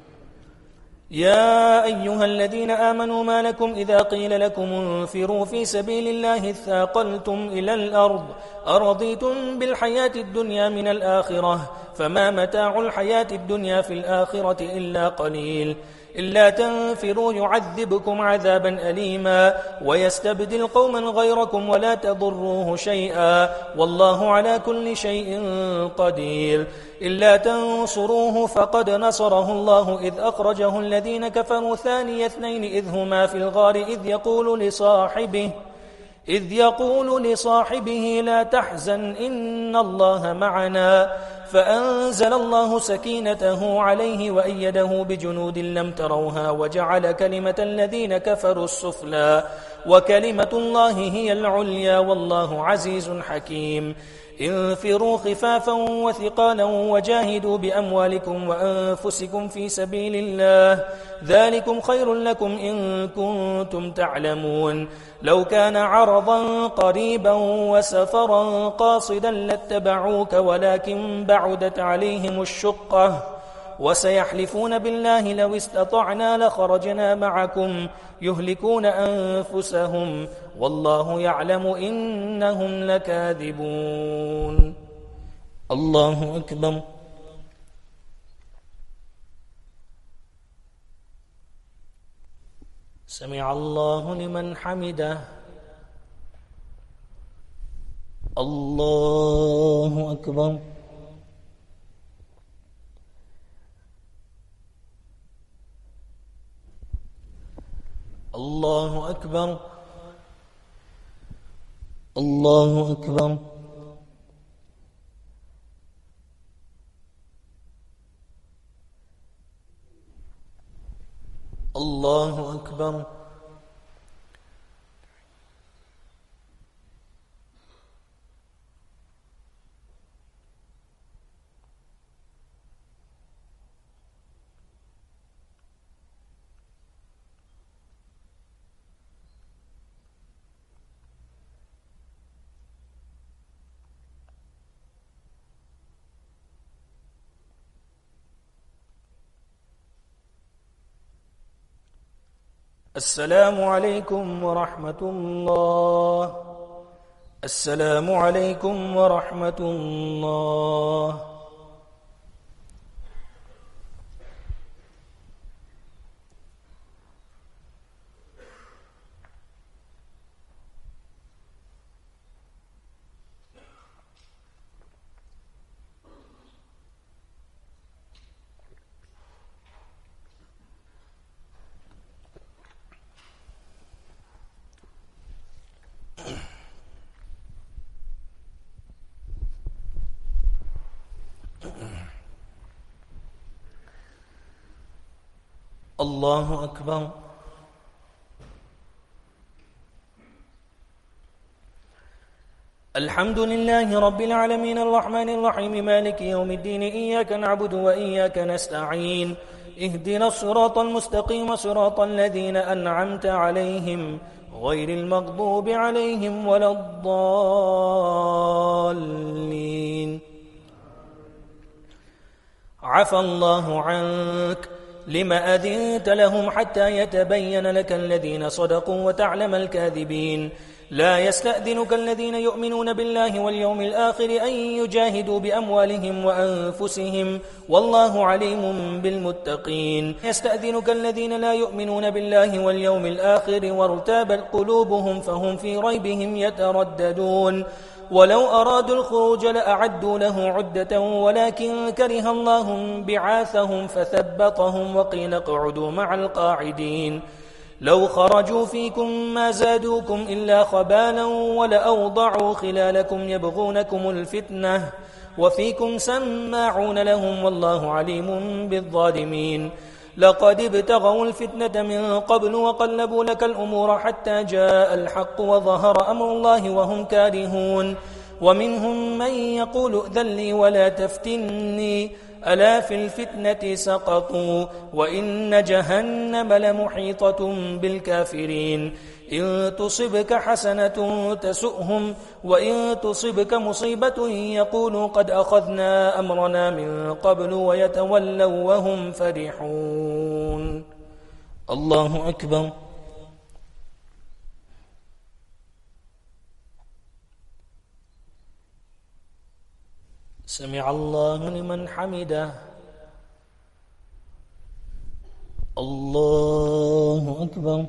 يا أيها الذين آمنوا ما لكم إذا قيل لكم انفروا في سبيل الله اثاقلتم إلى الأرض أرضيتم بالحياة الدنيا من الآخرة فما متاع الحياة الدنيا في الآخرة إلا قليل إلا تنفروا يعذبكم عذابا أليما ويستبدل قوما غيركم ولا تضروه شيئا والله على كل شيء قدير. إلا تنصروه فقد نصره الله إذ أخرجه الذين كفروا ثاني اثنين إذ هما في الغار إذ يقول لصاحبه إذ يقول لصاحبه لا تحزن إن الله معنا فأنزل الله سكينته عليه وأيده بجنود لم تروها وجعل كلمة الذين كفروا السفلى وكلمة الله هي العليا والله عزيز حكيم. انفروا خفافا وثقالا وجاهدوا بأموالكم وأنفسكم في سبيل الله ذلكم خير لكم إن كنتم تعلمون. لو كان عرضا قريبا وسفرا قاصدا لاتبعوك ولكن بعدت عليهم الشقة وسيحلفون بالله لو استطعنا لخرجنا معكم يهلكون أنفسهم والله يعلم إنهم لكاذبون. الله أكبر. سمع الله لمن حمده. الله أكبر. الله أكبر. الله أكبر. الله أكبر. السلام عليكم ورحمة الله. السلام عليكم ورحمة الله. الله أكبر. الحمد لله رب العالمين الرحمن الرحيم مالك يوم الدين إياك نعبد وإياك نستعين اهدنا الصراط المستقيم صراط الذين أنعمت عليهم غير المغضوب عليهم ولا الضالين. عفى الله عنك لما أذنت لهم حتى يتبين لك الذين صدقوا وتعلم الكاذبين. لا يستأذنك الذين يؤمنون بالله واليوم الآخر أن يجاهدوا بأموالهم وأنفسهم والله عليم بالمتقين. يستأذنك الذين لا يؤمنون بالله واليوم الآخر وارتابت قلوبهم فهم في ريبهم يترددون. ولو أرادوا الخروج لأعدوا له عدة ولكن كره الله بعاثهم فثبطهم وقيل اقعدوا مع القاعدين. لو خرجوا فيكم ما زادوكم إلا خبالا ولأوضعوا خلالكم يبغونكم الفتنة وفيكم سماعون لهم والله عليم بالظالمين. لقد ابتغوا الفتنة من قبل وقلبوا لك الأمور حتى جاء الحق وظهر أمر الله وهم كارهون. ومنهم من يقول ائذن لي ولا تفتني ألا في الفتنة سقطوا وإن جهنم لمحيطة بالكافرين. إن تصبك حسنة تسؤهم وإن تصبك مصيبة يقولوا قد أخذنا أمرنا من قبل ويتولوا وهم فرحون. الله أكبر. سمع الله لمن حمده. الله أكبر.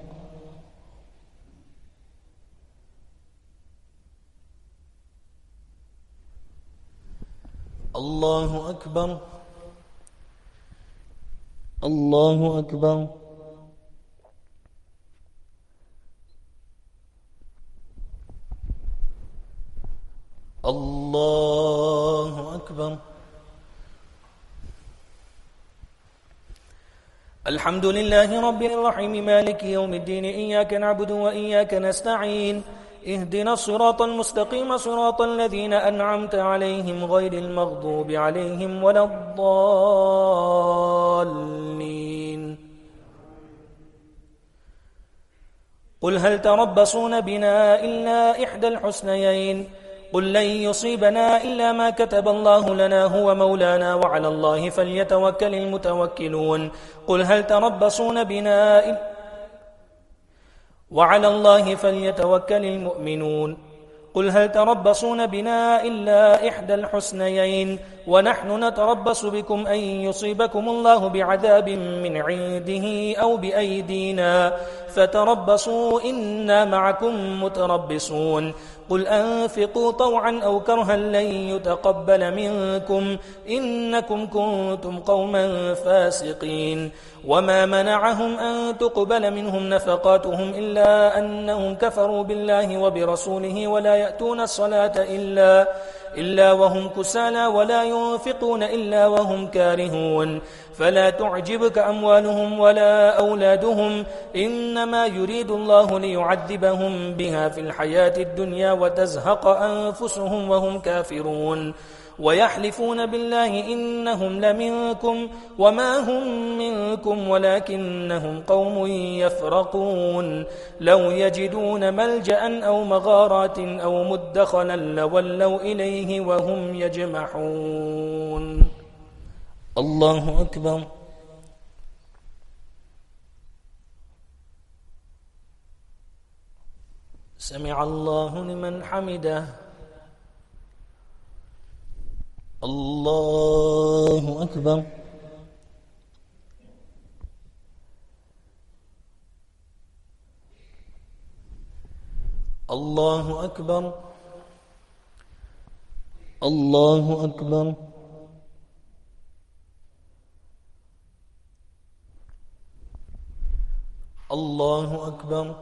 الله أكبر. الله أكبر. الله أكبر. الحمد لله رب الرحيم مالك يوم الدين إياك نعبد وإياك نستعين اهدنا الصراط المستقيم صراط الذين أنعمت عليهم غير المغضوب عليهم ولا الضالين. قل هل تربصون بنا إلا إحدى الحسنيين قل لن يصيبنا إلا ما كتب الله لنا هو مولانا وعلى الله فليتوكل المتوكلون. قل هل تربصون بنا إلا وعلى الله فليتوكل المؤمنون. قل هل تربصون بنا إلا إحدى الحسنيين ونحن نتربص بكم أن يصيبكم الله بعذاب من عنده أو بأيدينا فتربصوا إنا معكم متربصون. قل أنفقوا طوعا أو كرها لن يتقبل منكم إنكم كنتم قوما فاسقين. وما منعهم أن تقبل منهم نفقاتهم إلا أنهم كفروا بالله وبرسوله ولا يأتون الصلاة إلا إلا وهم كسالى ولا ينفقون إلا وهم كارهون. فلا تعجبك أموالهم ولا أولادهم إنما يريد الله ليعذبهم بها في الحياة الدنيا وتزهق أنفسهم وهم كافرون. ويحلفون بالله إنهم لمنكم وما هم منكم ولكنهم قوم يفرقون. لو يجدون ملجأ أو مغارات أو مدخلا لولوا إليه وهم يجمحون. الله أكبر. سمع الله لمن حمده. الله أكبر. الله أكبر. الله أكبر. الله أكبر.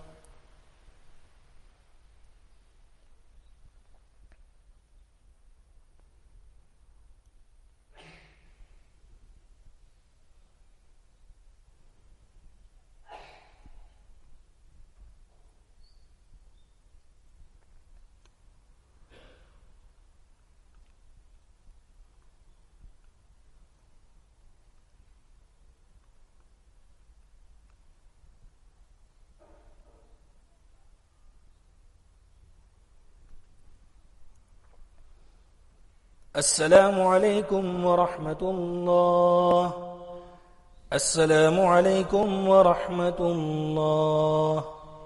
السلام عليكم ورحمة الله. السلام عليكم ورحمة الله.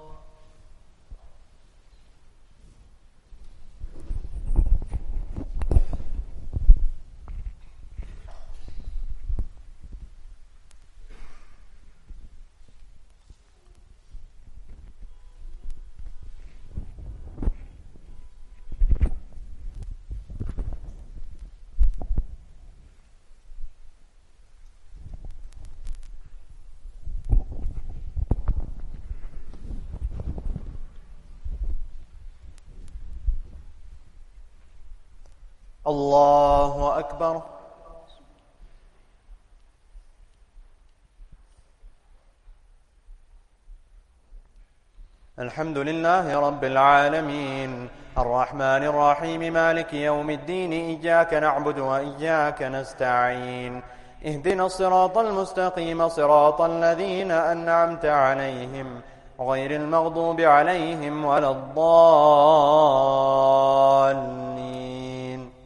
الله أكبر. الحمد لله رب العالمين الرحمن الرحيم مالك يوم الدين إياك نعبد وإياك نستعين اهدنا الصراط المستقيم صراط الذين أنعمت عليهم غير المغضوب عليهم ولا الضالين.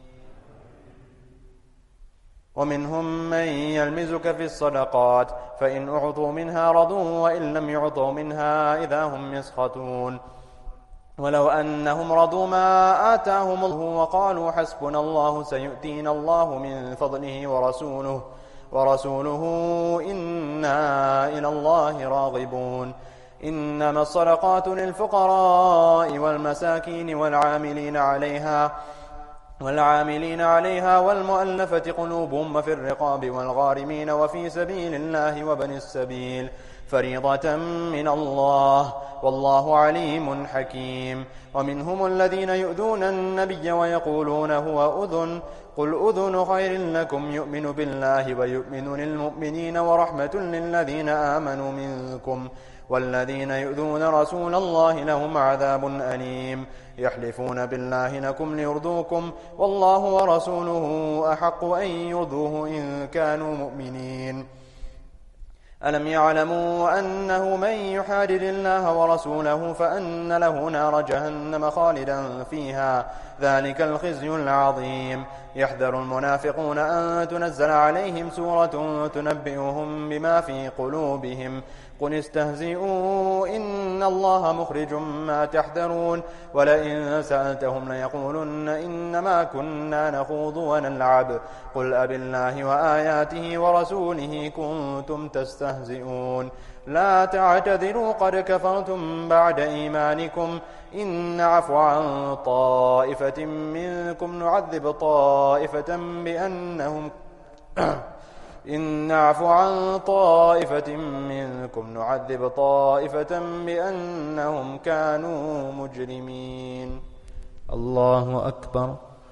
ومنهم من يلمزك في الصدقات فإن أعطوا منها رضوا وإن لم يعطوا منها إذا هم يسخطون. ولو أنهم رضوا ما آتاهم الله وقالوا حسبنا الله سيؤتينا الله من فضله ورسوله ورسوله إنا إلى الله راغبون. إنما الصدقات للفقراء والمساكين والعاملين عليها والعاملين عليها والمؤلفة قلوبهم وفي الرقاب والغارمين وفي سبيل الله وابن السبيل فريضة من الله والله عليم حكيم. ومنهم الذين يؤذون النبي ويقولون هو أذن قل أذن خير لكم يؤمن بالله ويؤمن للمؤمنين ورحمة للذين آمنوا منكم والذين يؤذون رسول الله لهم عذاب أليم. يحلفون بالله لكم ليرضوكم والله ورسوله أحق أن يرضوه إن كانوا مؤمنين. ألم يعلموا أنه من يحادد الله ورسوله فأن له نار جهنم خالدا فيها ذلك الخزي العظيم. يحذر المنافقون أن تنزل عليهم سورة تنبئهم بما في قلوبهم قل استهزئوا إن الله مخرج ما تحذرون ولئن سألتهم ليقولن إنما كنا نخوض ونلعب قل أبالله وآياته ورسوله كنتم تستهزئون. لا تعتذروا قد كفرتم بعد إيمانكم إن نعفو عن طائفة منكم نعذب طائفة بأنهم إن نعفو عن طائفة منكم نعذب طائفة بأنهم كانوا مجرمين. الله أكبر.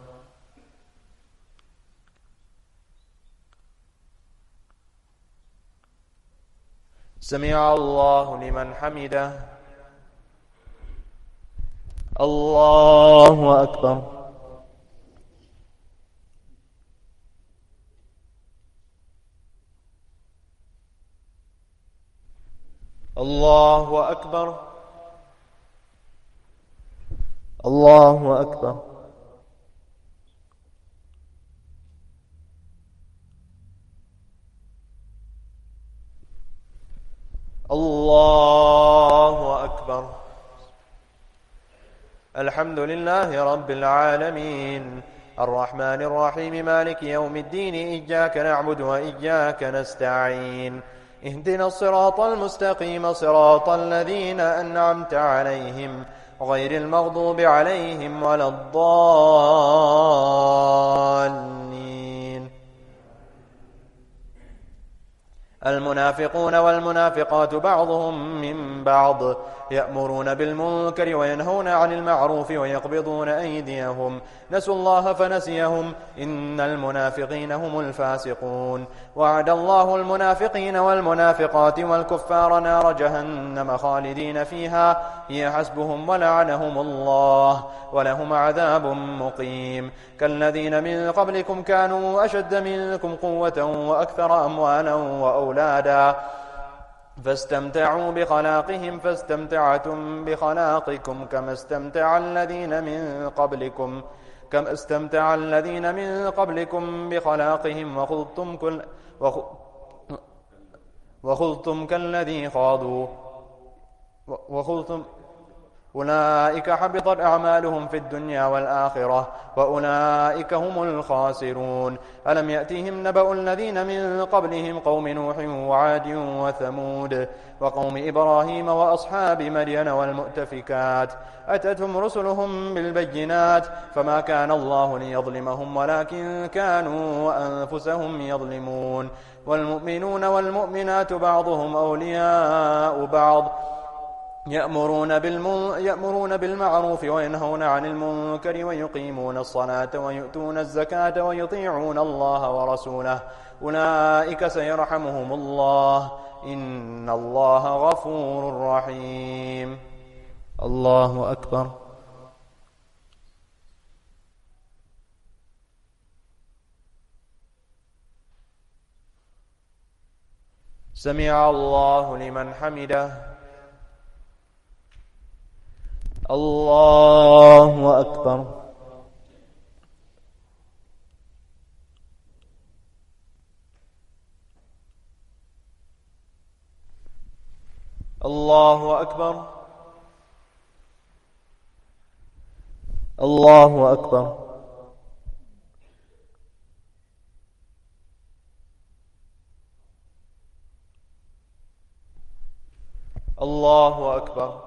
سمع الله لمن حمده. الله أكبر. الله أكبر. الله أكبر. الله أكبر. الحمد لله رب العالمين الرحمن الرحيم مالك يوم الدين إياك نعبد وإياك نستعين اهدنا الصراط المستقيم صراط الذين أنعمت عليهم غير المغضوب عليهم ولا الضالين. المنافقون والمنافقات بعضهم من بعض يأمرون بالمنكر وينهون عن المعروف ويقبضون أيديهم نسوا الله فنسيهم إن المنافقين هم الفاسقون. وعد الله المنافقين والمنافقات والكفار نار جهنم خالدين فيها هي حسبهم ولعنهم الله ولهم عذاب مقيم. كالذين من قبلكم كانوا أشد منكم قوة وأكثر أموالا وأولادا فاستمتعوا بخلاقهم فاستمتعتم بخلاقكم كما استمتع الذين من قبلكم كما استمتع الذين من قبلكم بخلاقهم وخضتم كل وخضتم كالذي خاضوا وخضتم أولئك حبطت أعمالهم في الدنيا والآخرة وأولئك هم الخاسرون. ألم يأتهم نبأ الذين من قبلهم قوم نوح وعاد وثمود وقوم إبراهيم وأصحاب مدين والمؤتفكات أتتهم رسلهم بالبينات فما كان الله ليظلمهم ولكن كانوا أنفسهم يظلمون. والمؤمنون والمؤمنات بعضهم أولياء بعض يأمرون, يأمرون بالمعروف وينهون عن المنكر ويقيمون الصلاة ويؤتون الزكاة ويطيعون الله ورسوله أولئك سيرحمهم الله إن الله غفور رحيم. الله أكبر. سمع الله لمن حمده. الله أكبر. الله أكبر. الله أكبر. الله أكبر.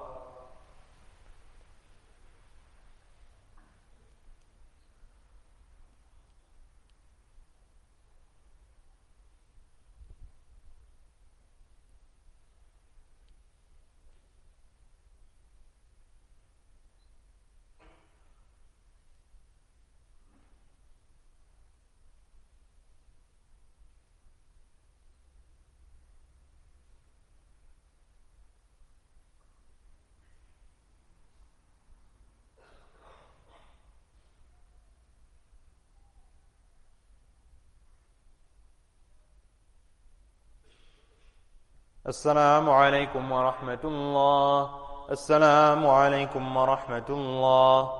السلام عليكم ورحمة الله. السلام عليكم ورحمة الله.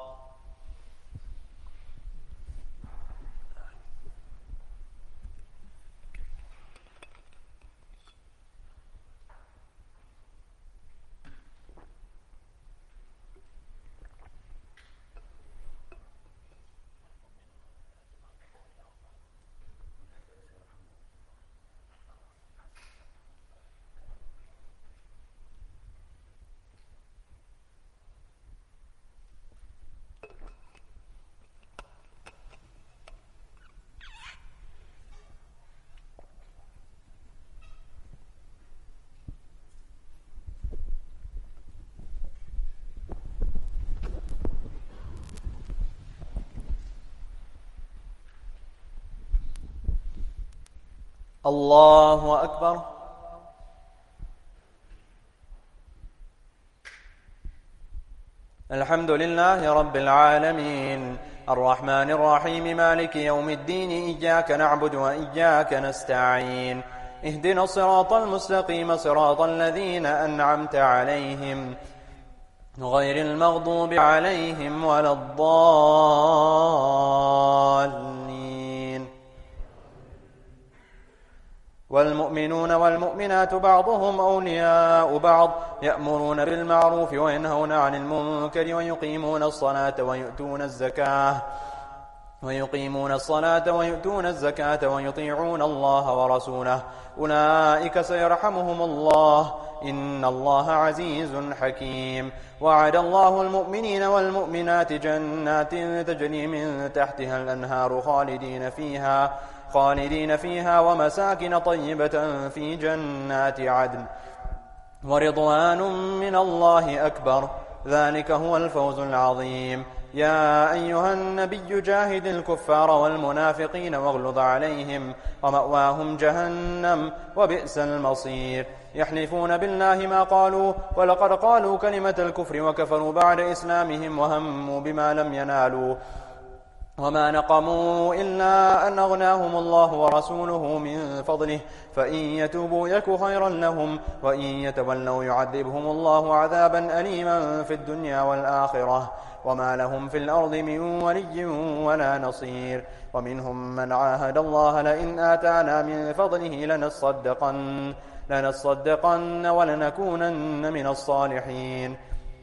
الله أكبر. الحمد لله رب العالمين الرحمن الرحيم مالك يوم الدين إياك نعبد وإياك نستعين اهدنا الصراط المستقيم صراط الذين أنعمت عليهم غير المغضوب عليهم ولا الضالين. والمؤمنون والمؤمنات بعضهم أولياء بعض يأمرون بالمعروف وينهون عن المنكر ويقيمون الصلاة ويؤتون الزكاة ويقيمون الصلاة ويؤتون الزكاة ويطيعون الله ورسوله أولئك سيرحمهم الله إن الله عزيز حكيم. وعد الله المؤمنين والمؤمنات جنات تجري من تحتها الأنهار خالدين فيها خالدين فيها ومساكن طيبة في جنات عدن ورضوان من الله أكبر ذلك هو الفوز العظيم. يا أيها النبي جاهد الكفار والمنافقين واغلظ عليهم ومأواهم جهنم وبئس المصير. يحلفون بالله ما قالوا ولقد قالوا كلمة الكفر وكفروا بعد إسلامهم وهموا بما لم ينالوا وما نقموا إلا أن أغناهم الله ورسوله من فضله فإن يتوبوا يك خيرا لهم وإن يتولوا يعذبهم الله عذابا أليما في الدنيا والآخرة وما لهم في الأرض من ولي ولا نصير. ومنهم من عاهد الله لئن آتانا من فضله لنصدقن, لنصدقن ولنكونن من الصالحين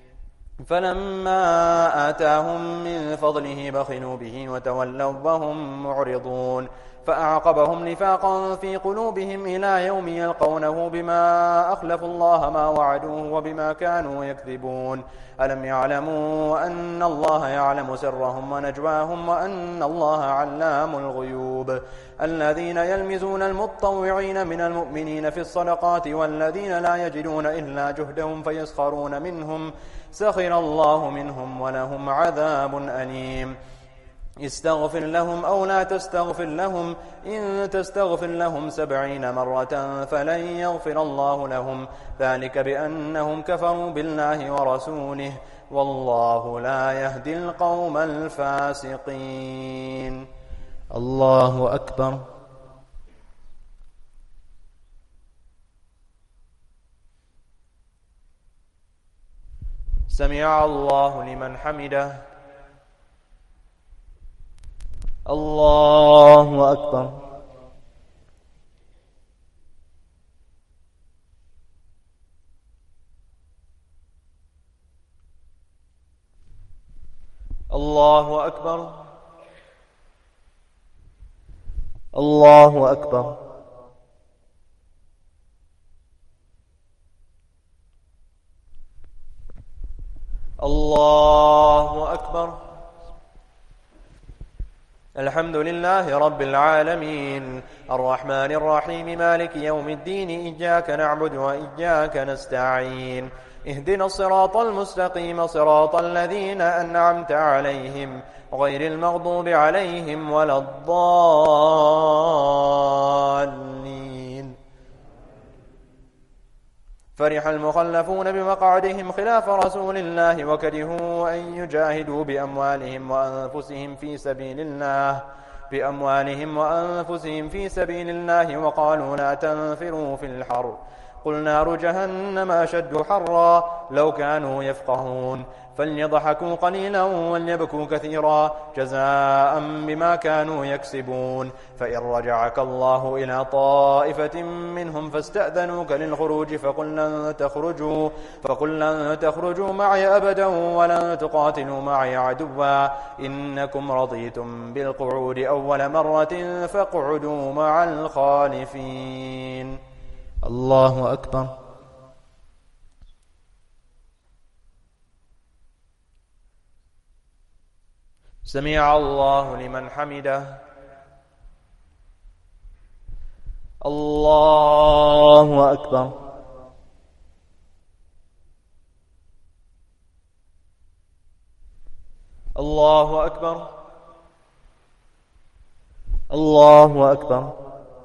فلما آتاهم من فضله بخلوا به وتولوا وهم معرضون فأعقبهم نفاقا في قلوبهم إلى يوم يلقونه بما أخلفوا الله ما وعدوه وبما كانوا يكذبون. ألم يعلموا أن الله يعلم سرهم ونجواهم وأن الله علام الغيوب. الذين يلمزون المتطوعين من المؤمنين في الصدقات والذين لا يجدون إلا جهدهم فيسخرون منهم سخر الله منهم ولهم عذاب أليم. استغفر لهم أو لا تستغفر لهم إن تستغفر لهم سبعين مرة فلن يغفر الله لهم ذلك بأنهم كفروا بالله ورسوله والله لا يهدي القوم الفاسقين. الله أكبر. سمع الله لمن حمده. الله أكبر. الله أكبر. الله أكبر. الله أكبر. الحمد لله رب العالمين الرحمن الرحيم مالك يوم الدين إياك نعبد وإياك نستعين اهدنا الصراط المستقيم صراط الذين أنعمت عليهم غير المغضوب عليهم ولا الضالين. فرح المخلفون بمقعدهم خلاف رسول الله وكرهوا أن يجاهدوا بأموالهم وأنفسهم في سبيل الله بأموالهم وأنفسهم في سبيل الله وقالوا لا تنفروا في الحر قل نار جهنم أشد حرا لو كانوا يفقهون فليضحكوا قليلا وليبكوا كثيرا جزاء بما كانوا يكسبون. فإن رجعك الله إلى طائفة منهم فاستأذنوك للخروج فقل لن تخرجوا فقل لن تخرجوا معي أبدا ولن تقاتلوا معي عدوا إنكم رضيتم بالقعود أول مرة فاقعدوا مع الخالفين. الله أكبر. سمع الله لمن حمده. الله أكبر. الله أكبر. الله أكبر.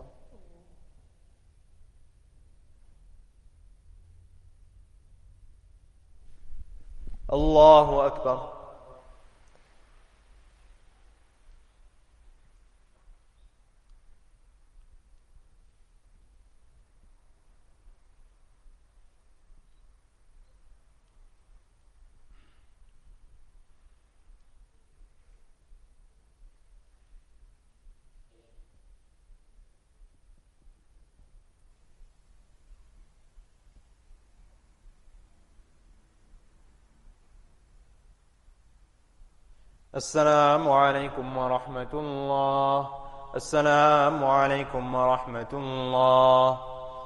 الله أكبر. السلام عليكم ورحمة الله. السلام عليكم ورحمة الله.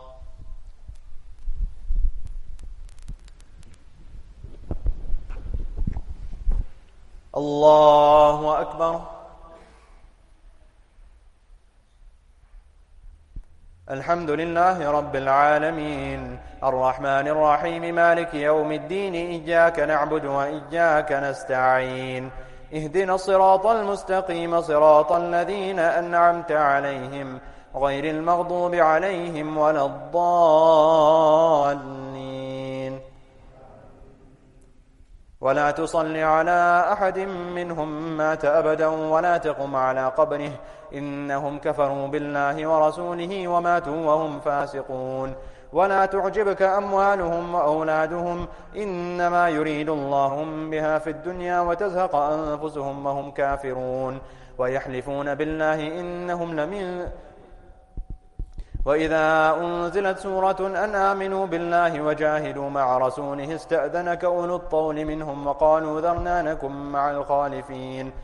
الله أكبر. الحمد لله رب العالمين الرحمن الرحيم مالك يوم الدين إياك نعبد وإياك نستعين اهدنا الصراط المستقيم صراط الذين أنعمت عليهم غير المغضوب عليهم ولا الضالين ولا تصل على أحد منهم مات أبدا ولا تقم على قبره إنهم كفروا بالله ورسوله وماتوا وهم فاسقون ولا تعجبك أموالهم وأولادهم إنما يريد الله بها في الدنيا وتزهق أنفسهم وهم كافرون ويحلفون بالله إنهم لمن وإذا أنزلت سورة أن آمنوا بالله وجاهدوا مع رسوله استأذنك أولو الطول منهم وقالوا ذرنا نكن مع الخالفين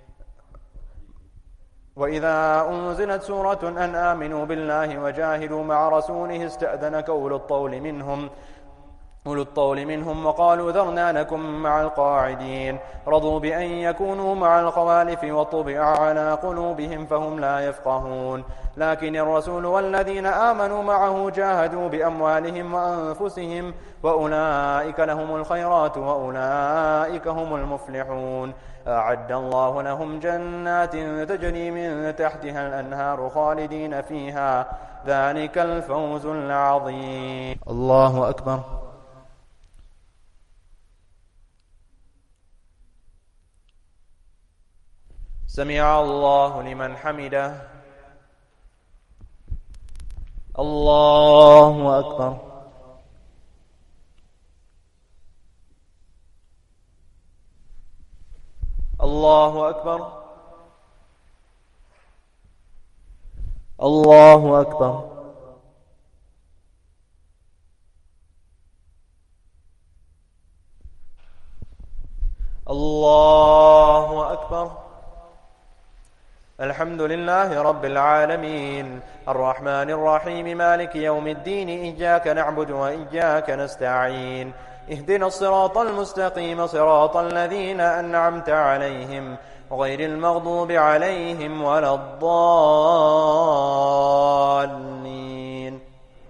وإذا أنزلت سورة أن آمنوا بالله وجاهدوا مع رسوله استأذنك أولو الطول منهم أولو الطول منهم وقالوا ذرنا نكن مع القاعدين رضوا بأن يكونوا مع الخوالف وطبع على قلوبهم فهم لا يفقهون لكن الرسول والذين آمنوا معه جاهدوا بأموالهم وأنفسهم وأولئك لهم الخيرات وأولئك هم المفلحون أعد الله لهم جنات تجري من تحتها الأنهار خالدين فيها ذلك الفوز العظيم. الله أكبر. سمع الله لمن حمده. الله أكبر. الله أكبر. الله أكبر. الله أكبر. الحمد لله رب العالمين الرحمن الرحيم مالك يوم الدين إياك نعبد وإياك نستعين اهدنا الصراط المستقيم صراط الذين أنعمت عليهم غير المغضوب عليهم ولا الضالين.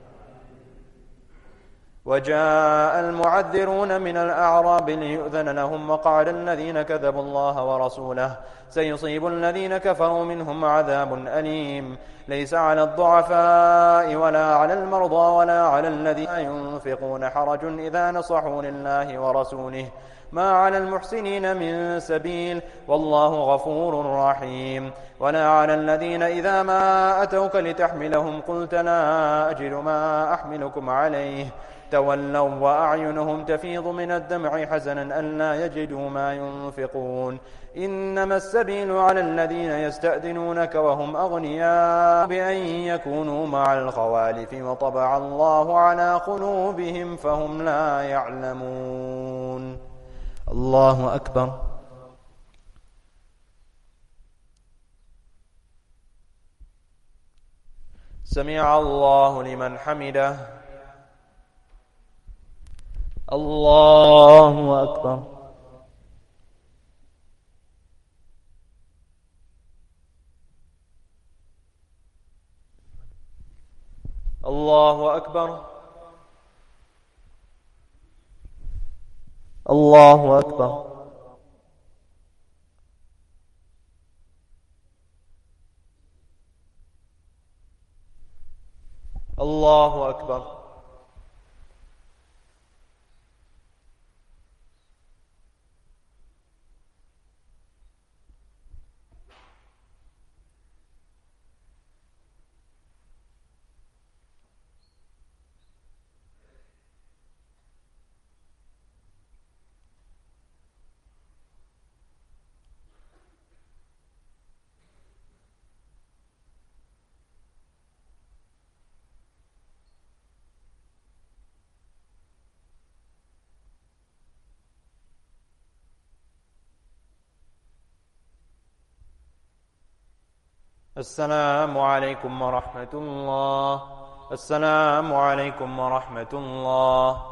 وجاء المعذرون من الأعراب ليؤذن لهم وقعد الذين كذبوا الله ورسوله سيصيب الذين كفروا منهم عذاب أليم ليس على الضعفاء ولا على المرضى ولا على الذين ينفقون حرج إذا نصحوا لله ورسوله ما على المحسنين من سبيل والله غفور رحيم ولا على الذين إذا ما أتوك لتحملهم قلت لا أجد ما أحملكم عليه تولوا وأعينهم تفيض من الدمع حزنا ألا يجدوا ما ينفقون إنما السبيل على الذين يستأذنونك وهم أغنياء بأن يكونوا مع الخوالف وطبع الله على قلوبهم فهم لا يعلمون. الله أكبر. سمع الله لمن حمده. الله أكبر. الله أكبر. الله أكبر. الله أكبر. السلام عليكم ورحمة الله. السلام عليكم ورحمة الله.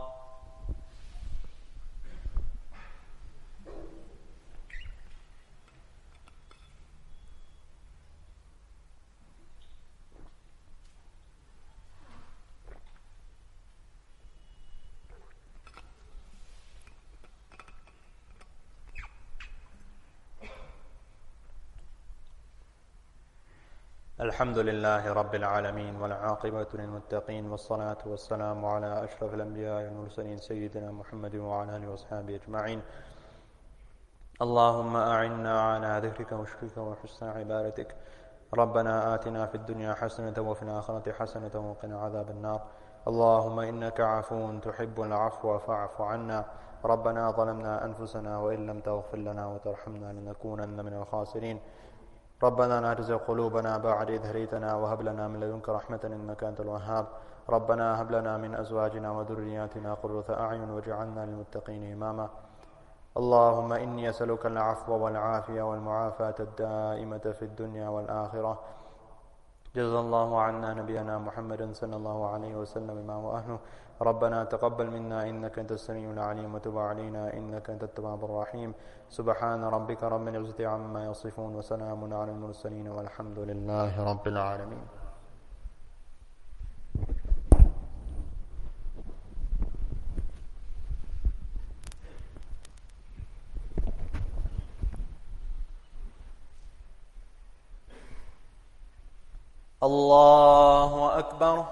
الحمد لله رب العالمين والعاقبة للمتقين والصلاة والسلام على أشرف الأنبياء والمرسلين سيدنا محمد وعلى آله وأصحابه أجمعين. اللهم أعنا على ذكرك وشكرك وحسن عبادتك. ربنا آتنا في الدنيا حسنة وفي الآخرة حسنة وقنا عذاب النار. اللهم إنك عفو تحب العفو فاعف عنا. ربنا ظلمنا أنفسنا وإن لم تغفر لنا وترحمنا لنكونن من الخاسرين. ربنا لا تزغ قلوبنا بعد إذ هديتنا وهب لنا من لدنك رحمة إنك أنت الوهاب. ربنا هب لنا من أزواجنا وذرياتنا قرة أعين واجعلنا للمتقين إماما. اللهم إني أسألك العفو والعافية والمعافاة الدائمة في الدنيا والآخرة. جزا الله عنا نبينا محمد صلى الله عليه وسلم ما وأهله. ربنا تقبل منا إنك أنت السميع العليم وتب علينا إنك أنت التواب الرحيم. سبحان ربك رب العزة عما يصفون وسلام على المرسلين والحمد لله رب العالمين. الله أكبر.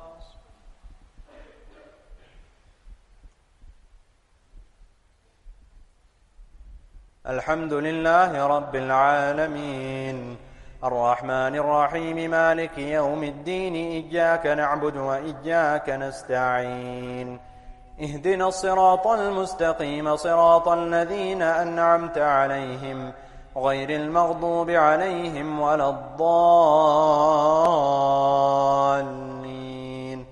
الحمد لله رب العالمين الرحمن الرحيم مالك يوم الدين إياك نعبد وإياك نستعين اهدنا الصراط المستقيم صراط الذين أنعمت عليهم غير المغضوب عليهم ولا الضالين.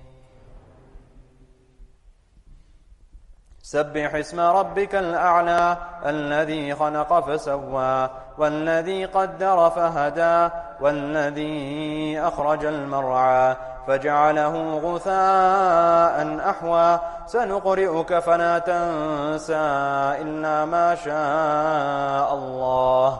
سبح اسم ربك الأعلى الذي خلق فسوى والذي قدر فهدى والذي أخرج المرعى فجعله غثاء أحوى. سنقرئك فلا تنسى إلا ما شاء الله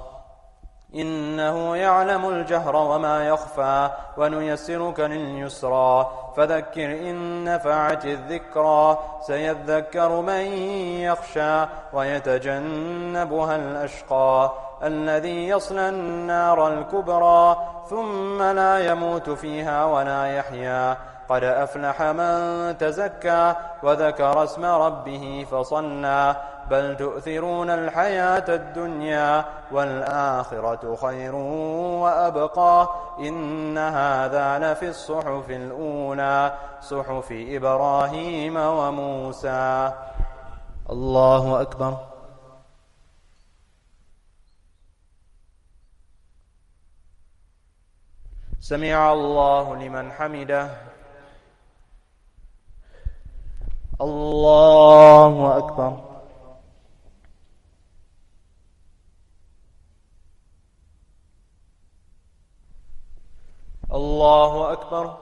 إنه يعلم الجهر وما يخفى. ونيسرك لليسرى فذكر إن نفعت الذكرى. سيذكر من يخشى ويتجنبها الأشقى الذي يصلى النار الكبرى ثم لا يموت فيها ولا يحيا. قد أفلح من تزكى وذكر اسم ربه فصلى. بل تؤثرون الحياة الدنيا والآخرة خير وأبقى. إن هذا لفي الصحف الأولى صحف إبراهيم وموسى. الله أكبر. سمع الله لمن حمده. الله أكبر. الله أكبر.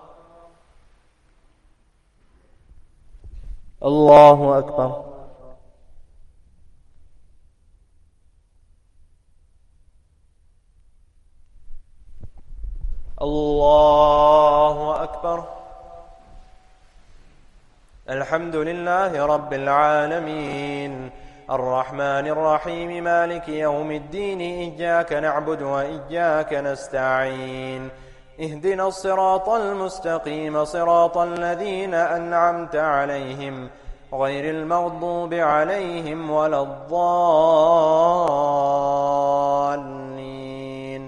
الله أكبر. الله أكبر. الحمد لله رب العالمين الرحمن الرحيم مالك يوم الدين إياك نعبد وإياك نستعين اهدنا الصراط المستقيم صراط الذين أنعمت عليهم غير المغضوب عليهم ولا الضالين.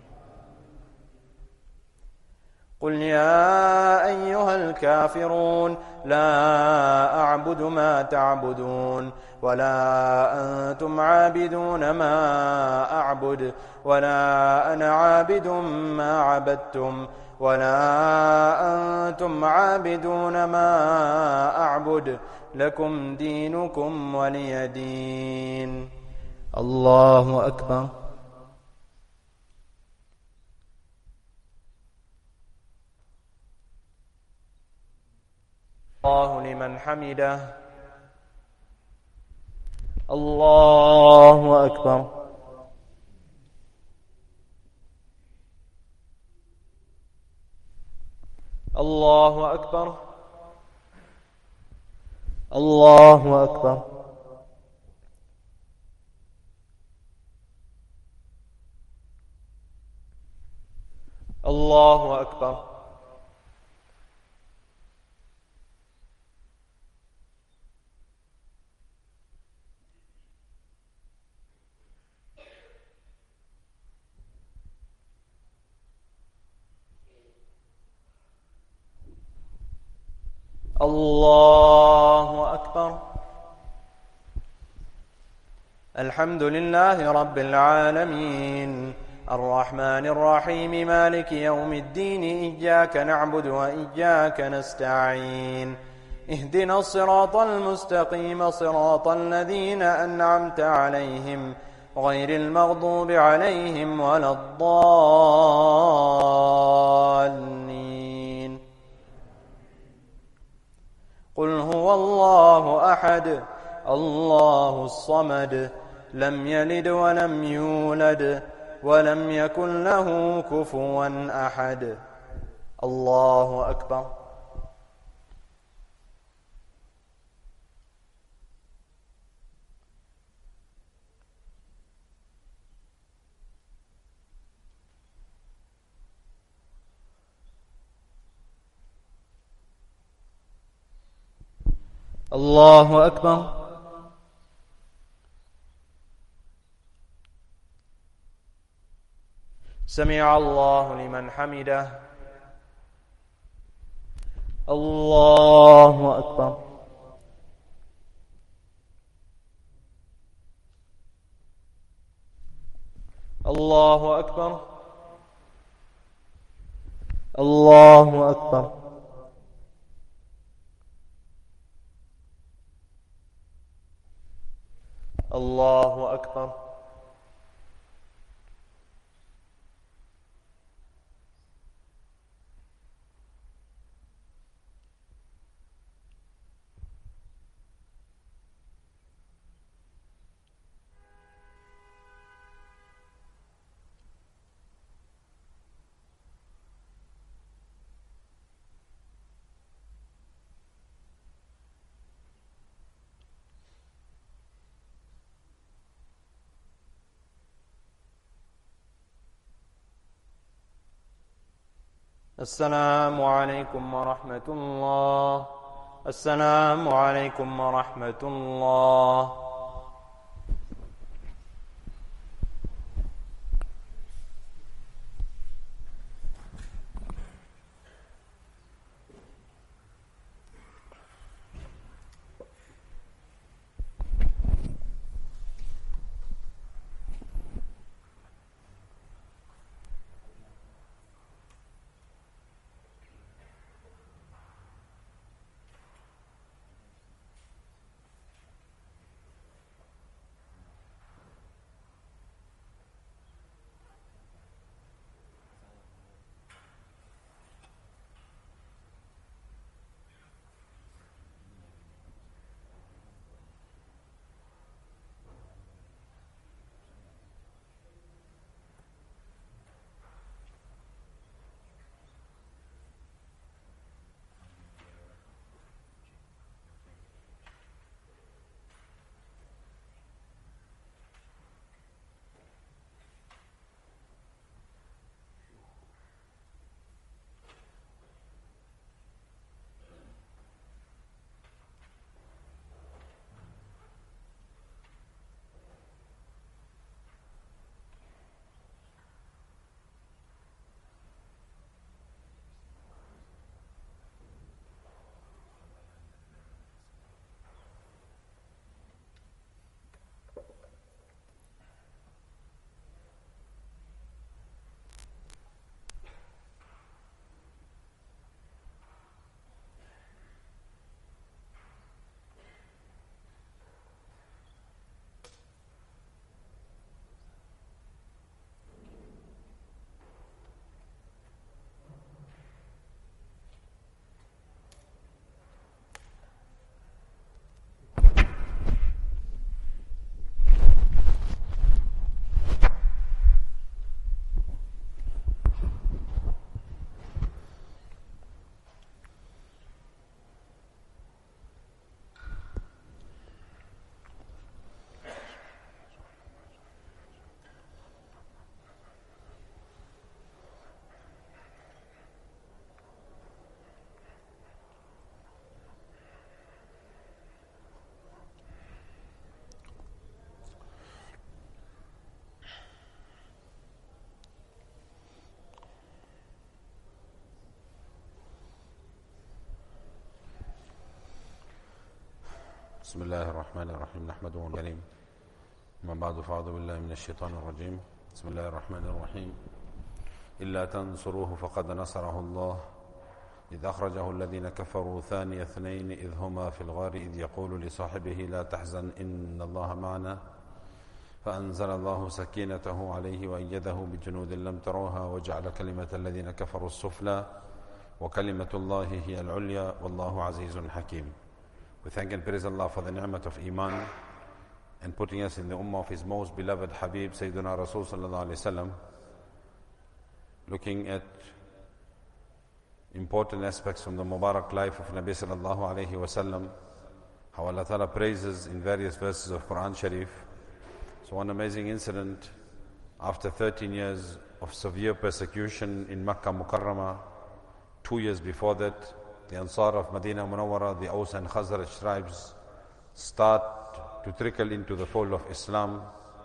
قل يا أيها الكافرون لا أعبد ما تعبدون ولا أنتم عابدون ما أعبد ولا أنا عابد ما عبدتم ولا أنتم عابدون ما أعبد لكم دينكم ولي دين. الله أكبر. الله لمن حمده. الله أكبر. الله أكبر. الله أكبر. الله أكبر. الله أكبر. الحمد لله رب العالمين الرحمن الرحيم مالك يوم الدين إياك نعبد وإياك نستعين اهدنا الصراط المستقيم صراط الذين أنعمت عليهم غير المغضوب عليهم ولا الضالين. قل هو الله أحد الله الصمد لم يلد ولم يولد ولم يكن له كفوا أحد. الله أكبر. الله أكبر. سمع الله لمن حمده. الله أكبر. الله أكبر. الله أكبر. الله أكبر. السلام عليكم ورحمة الله. السلام عليكم ورحمة الله. بسم الله الرحمن الرحيم نحمده ونستعينه من بعد فأعوذ بالله من الشيطان الرجيم بسم الله الرحمن الرحيم إلا تنصروه فقد نصره الله إذ أخرجه الذين كفروا ثاني اثنين إذ هما في الغار إذ يقول لصاحبه لا تحزن إن الله معنا فأنزل الله سكينته عليه وأيده بجنود لم تروها وجعل كلمة الذين كفروا السفلى وكلمة الله هي العليا والله عزيز حكيم. We thank and praise Allah for the ni'mat of Iman and putting us in the ummah of His most beloved Habib Sayyidina Rasul Sallallahu Alaihi Wasallam, looking at important aspects from the Mubarak life of Nabi Sallallahu Alaihi Wasallam, how Allah Ta'ala praises in various verses of Quran Sharif. So one amazing incident, after thirteen years of severe persecution in Makkah Mukarramah, two years before that, the Ansar of Medina Munawwara, the Aus and Khazraj tribes, start to trickle into the fold of Islam.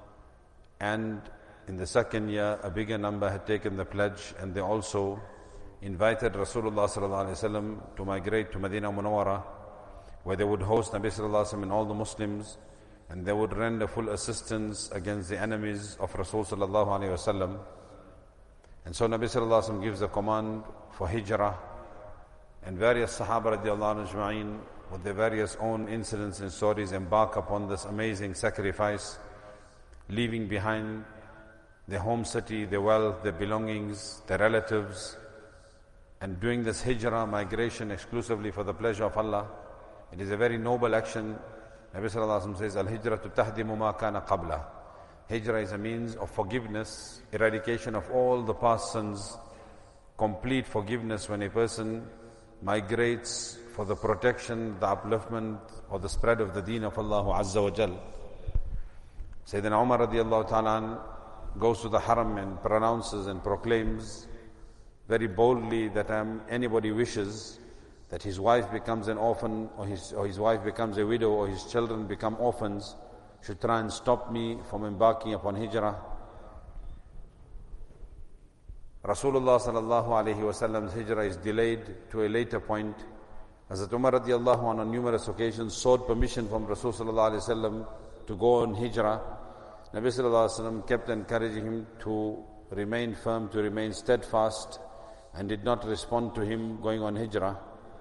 And in the second year, a bigger number had taken the pledge, and they also invited Rasulullah Sallallahu Alaihi Wasallam to migrate to Medina Munawwara, where they would host Nabi Sallallahu Alaihi Wasallam and all the Muslims, and they would render full assistance against the enemies of Rasul Sallallahu Alaihi Wasallam. And so Nabi Sallallahu Alaihi Wasallam gives the command for hijrah, and various Sahaba radiallahu anhu with their various own incidents and stories embark upon this amazing sacrifice, leaving behind their home city, their wealth, their belongings, their relatives, and doing this hijrah, migration exclusively for the pleasure of Allah. It is a very noble action. Nabi Sallallahu Alaihi Wasallam says, Al-Hijratu tahdimu ma kana qabla. Hijrah is a means of forgiveness, eradication of all the past sins, complete forgiveness when a person migrates for the protection, the upliftment, or the spread of the deen of Allah Azza wa Jal. Sayyidina Umar radiallahu ta'ala goes to the haram and pronounces and proclaims very boldly that um, anybody wishes that his wife becomes an orphan, or his, or his wife becomes a widow, or his children become orphans, should try and stop me from embarking upon hijrah. Rasulullah sallallahu alayhi wasallam's hijrah is delayed to a later point. Hazrat Umar radiallahu anhu on numerous occasions sought permission from Rasul sallallahu alayhi wasallam to go on hijrah. Nabi sallallahu alayhi wasallam kept encouraging him to remain firm, to remain steadfast, and did not respond to him going on hijrah.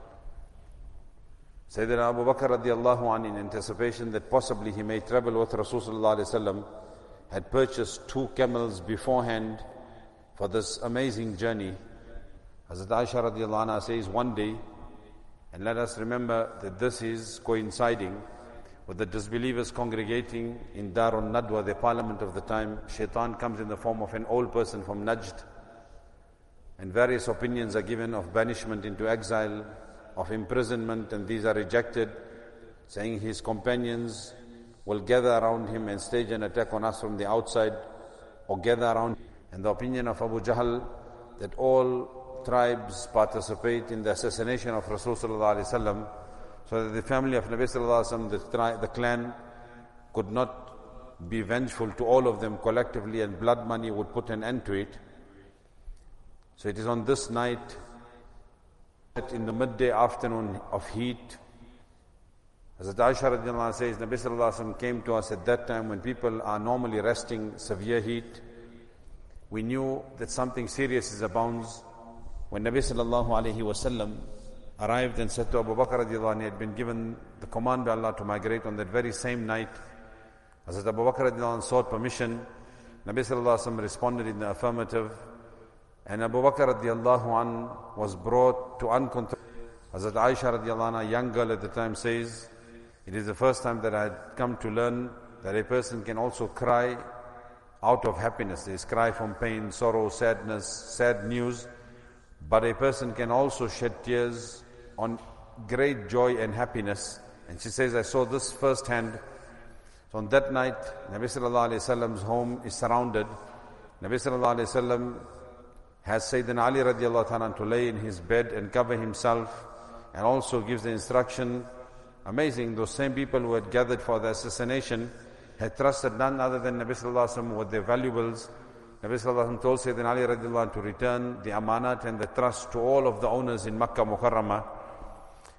Sayyidina Abu Bakr radiallahu anhu, in anticipation that possibly he may travel with Rasul sallallahu alayhi wasallam, had purchased two camels beforehand for this amazing journey. Hazrat Aisha radiallahu anha says one day, and let us remember that this is coinciding with the disbelievers congregating in Darun Nadwa, the parliament of the time. Shaitan comes in the form of an old person from Najd, and various opinions are given of banishment into exile, of imprisonment, and these are rejected, saying his companions will gather around him and stage an attack on us from the outside, or gather around him. And the opinion of Abu Jahl that all tribes participate in the assassination of Rasul sallallahu alaihi wasallam, so that the family of Nabi sallallahu alaihi wasallam, the, tri- the clan, could not be vengeful to all of them collectively, and blood money would put an end to it. So it is on this night, in the midday afternoon of heat, Hazrat Aisha radiallahu anha says, Nabi sallallahu alaihi wasallam came to us at that time when people are normally resting, severe heat. We knew that something serious is abounds. When Nabi sallallahu alaihi wasallam arrived and said to Abu Bakr radiallahu anhu, he had been given the command by Allah to migrate on that very same night. Hazrat Abu Bakr radiallahu anhu sought permission. Nabi sallallahu alaihi wasallam responded in the affirmative. And Abu Bakr radiallahu anhu was brought to uncontrolled. Hazrat Aisha radiallahu anha, a young girl at the time, says, it is the first time that I had come to learn that a person can also cry out of happiness. There is cry from pain, sorrow, sadness, sad news. But a person can also shed tears on great joy and happiness. And she says, I saw this firsthand. So on that night, Nabi sallallahu alayhi wasallam's home is surrounded. Nabi sallallahu alayhi wasallam has Sayyidina Ali radiallahu ta'ala to lay in his bed and cover himself, and also gives the instruction. Amazing, those same people who had gathered for the assassination had trusted none other than Nabi sallallahu alayhi wasallam with their valuables. Nabi sallallahu alayhi wasallam told Sayyidina Ali radiallahu anhu to return the amanat and the trust to all of the owners in Makkah Mukarramah.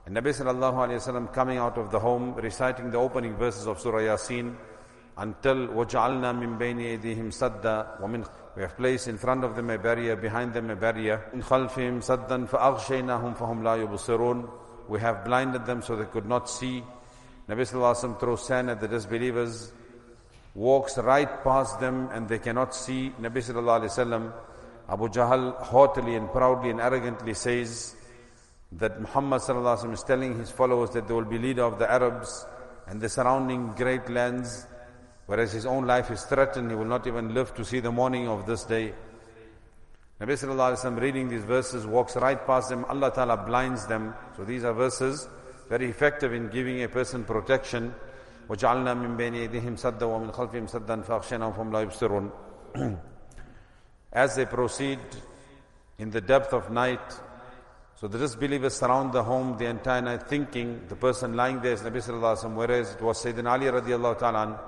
And Nabi sallallahu alayhi wasallam coming out of the home, reciting the opening verses of Surah Yasin, until وَجَعَلْنَا مِن بَيْنِ أَيْدِيهِمْ سَدًّا وَمِنْ We have placed in front of them a barrier, behind them a barrier. إِنْ خَلْفِهِمْ سَدًّا فَأَغْشَيْنَاهُمْ فَهُمْ لَا يُبْصِرُونَ We have blinded them so they could not see. Nabi sallallahu alayhi wasallam throws sand at the disbelievers, walks right past them and they cannot see. Nabi sallallahu alayhi wasallam, Abu Jahl haughtily and proudly and arrogantly says that Muhammad sallallahu alaihi wasallam is telling his followers that they will be leader of the Arabs and the surrounding great lands, whereas his own life is threatened. He will not even live to see the morning of this day. Nabi sallallahu alaihi wasallam, reading these verses, walks right past them. Allah Ta'ala blinds them. So these are verses very effective in giving a person protection. وَجَعَلْنَا مِن بَيْنِ أَيْدِيهِمْ سَدًّا وَمِنْ خَلْفِهِمْ سَدًّا فَأَغْشَيْنَاهُمْ فَهُمْ لَا يُبْصِرُونَ. As they proceed in the depth of night, so the disbelievers surround the home the entire night, thinking the person lying there is Nabi sallallahu alaihi wasallam, whereas it was Sayyidina Ali radiallahu ta'ala an.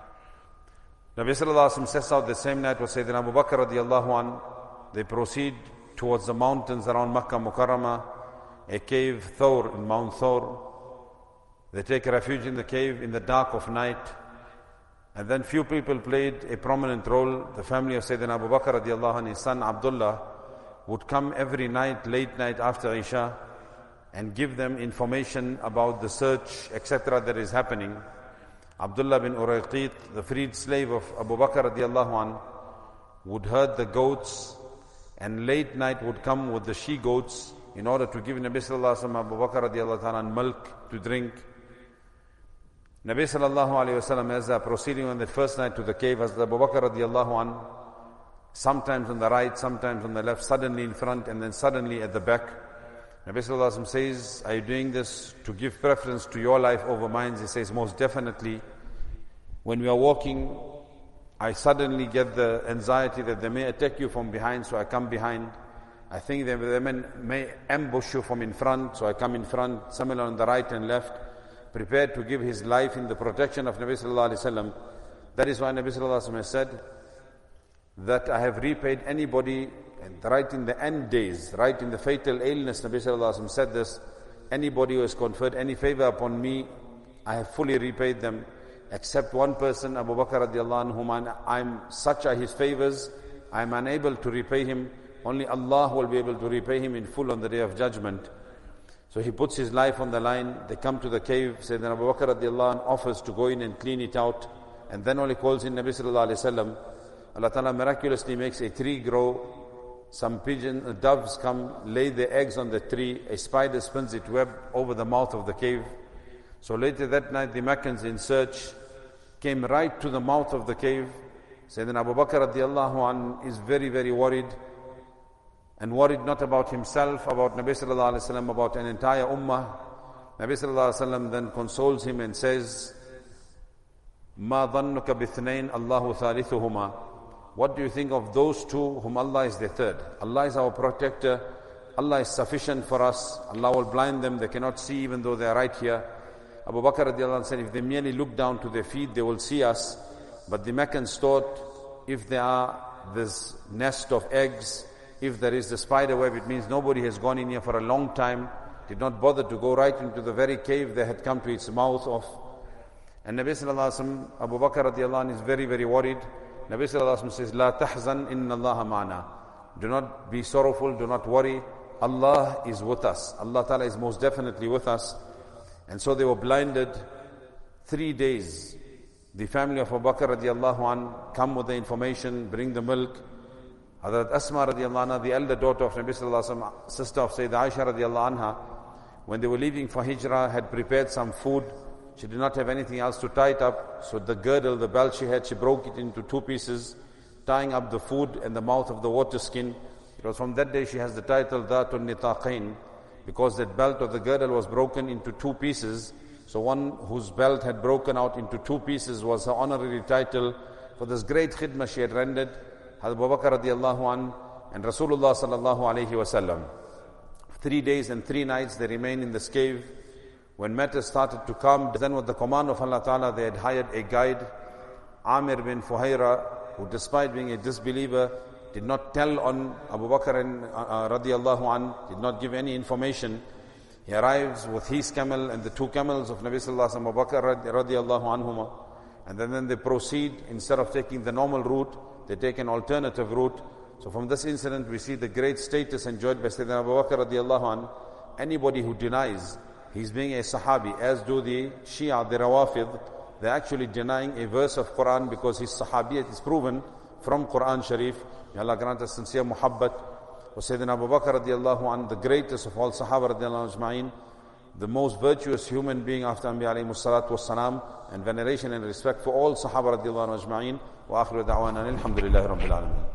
Nabi sallallahu alaihi wasallam sets out the same night was Sayyidina Abu Bakr radiallahu an. They proceed towards the mountains around Makkah Mukarramah, a cave, Thawr, in Mount Thawr. They take refuge in the cave in the dark of night. And then few people played a prominent role. The family of Sayyidina Abu Bakr radiallahu anh, his son Abdullah, would come every night, late night after Isha, and give them information about the search, et cetera that is happening. Abdullah bin Urayqit, the freed slave of Abu Bakr radiallahu anh, would herd the goats, and late night would come with the she-goats in order to give Nabi sallallahu alaihi wasallam Abu Bakr radiallahu ta'ala milk to drink. Nabi sallallahu alayhi wasallam, as they are proceeding on the first night to the cave, as Abu Bakr radiallahu an, sometimes on the right, sometimes on the left, suddenly in front and then suddenly at the back. Nabi sallallahu alayhi wasallam says, are you doing this to give preference to your life over mine? He says, most definitely. When we are walking, I suddenly get the anxiety that they may attack you from behind, so I come behind. I think they, they may, may ambush you from in front, so I come in front, similar on the right and left, prepared to give his life in the protection of Nabi sallallahu alaihi wasallam. That is why Nabi sallallahu alaihi wasallam has said that I have repaid anybody, and right in the end days, right in the fatal illness, Nabi sallallahu alaihi wasallam said this, anybody who has conferred any favor upon me, I have fully repaid them, except one person, Abu Bakr radiallahu anhu, whom I am such are his favors, I am unable to repay him. Only Allah will be able to repay him in full on the day of judgment. So he puts his life on the line. They come to the cave. Sayyidina Abu Bakr radiallahu anhu offers to go in and clean it out. And then only calls in Nabi sallallahu alayhi wa sallam. Allah Ta'ala miraculously makes a tree grow. Some pigeon, uh, doves come, lay their eggs on the tree. A spider spins its web over the mouth of the cave. So later that night, the Meccans in search came right to the mouth of the cave. Sayyidina Abu Bakr radiallahu anhu is very, very worried. And worried not about himself, about Nabi sallallahu alayhi wa sallam, about an entire ummah. Nabi sallallahu alayhi wa sallam then consoles him and says, مَا ظَنُّكَ بِثْنَيْنِ اللَّهُ ثَالِثُهُمَا. What do you think of those two whom Allah is the third? Allah is our protector. Allah is sufficient for us. Allah will blind them. They cannot see even though they are right here. Abu Bakr radiallahu anh said, if they merely look down to their feet, they will see us. But the Meccans thought, if there are this nest of eggs, if there is the spider web, it means nobody has gone in here for a long time, did not bother to go right into the very cave they had come to its mouth of. And Nabi sallallahu alaihi wasallam, Abu Bakr radiallahu anh is very, very worried. Nabi sallallahu alaihi wasallam says, La tahzan inna Allah ma'ana. Do not be sorrowful, do not worry. Allah is with us. Allah Ta'ala is most definitely with us. And so they were blinded three days. The family of Abu Bakr radiallahu anh come with the information, bring the milk. Hazrat Asma radiallahu anha, the elder daughter of Nabi sallallahu alaihi wasallam, sister of Sayyidah Aisha radiallahu anha, when they were leaving for Hijrah, had prepared some food. She did not have anything else to tie it up. So the girdle, the belt she had, she broke it into two pieces, tying up the food and the mouth of the water skin. It was from that day she has the title Dhatul Nitaqain, because that belt or the girdle was broken into two pieces. So one whose belt had broken out into two pieces was her honorary title for this great khidmah she had rendered. Abu Bakr radiallahu an and Rasulullah sallallahu alayhi wasallam. Three days and three nights they remained in this cave. When matters started to come, then with the command of Allah Ta'ala, they had hired a guide, Amir bin Fuhaira, who despite being a disbeliever, did not tell on Abu Bakr and uh, radiallahu an, did not give any information. He arrives with his camel and the two camels of Nabi Sallallahu Alaihi Wasallam, Abu Bakr radiallahu anhuma. And then, then they proceed, instead of taking the normal route, they take an alternative route. So from this incident we see the great status enjoyed by Sayyidina Abu Bakr radiallahu anhu. Anybody who denies he's being a Sahabi, as do the Shia, the Rawafid, they're actually denying a verse of Quran because his Sahabiyat is proven from Quran Sharif. May Allah grant us sincere muhabbat. For Sayyidina Abu Bakr radiallahu anhu, the greatest of all Sahaba radiallahu ajma'in, the most virtuous human being after Anbiya alayhi salatu wassalam, and veneration and respect for all Sahaba radiallahu ajma'in. Wa akhiru da'wana alhamdulillahi rabbil alameen.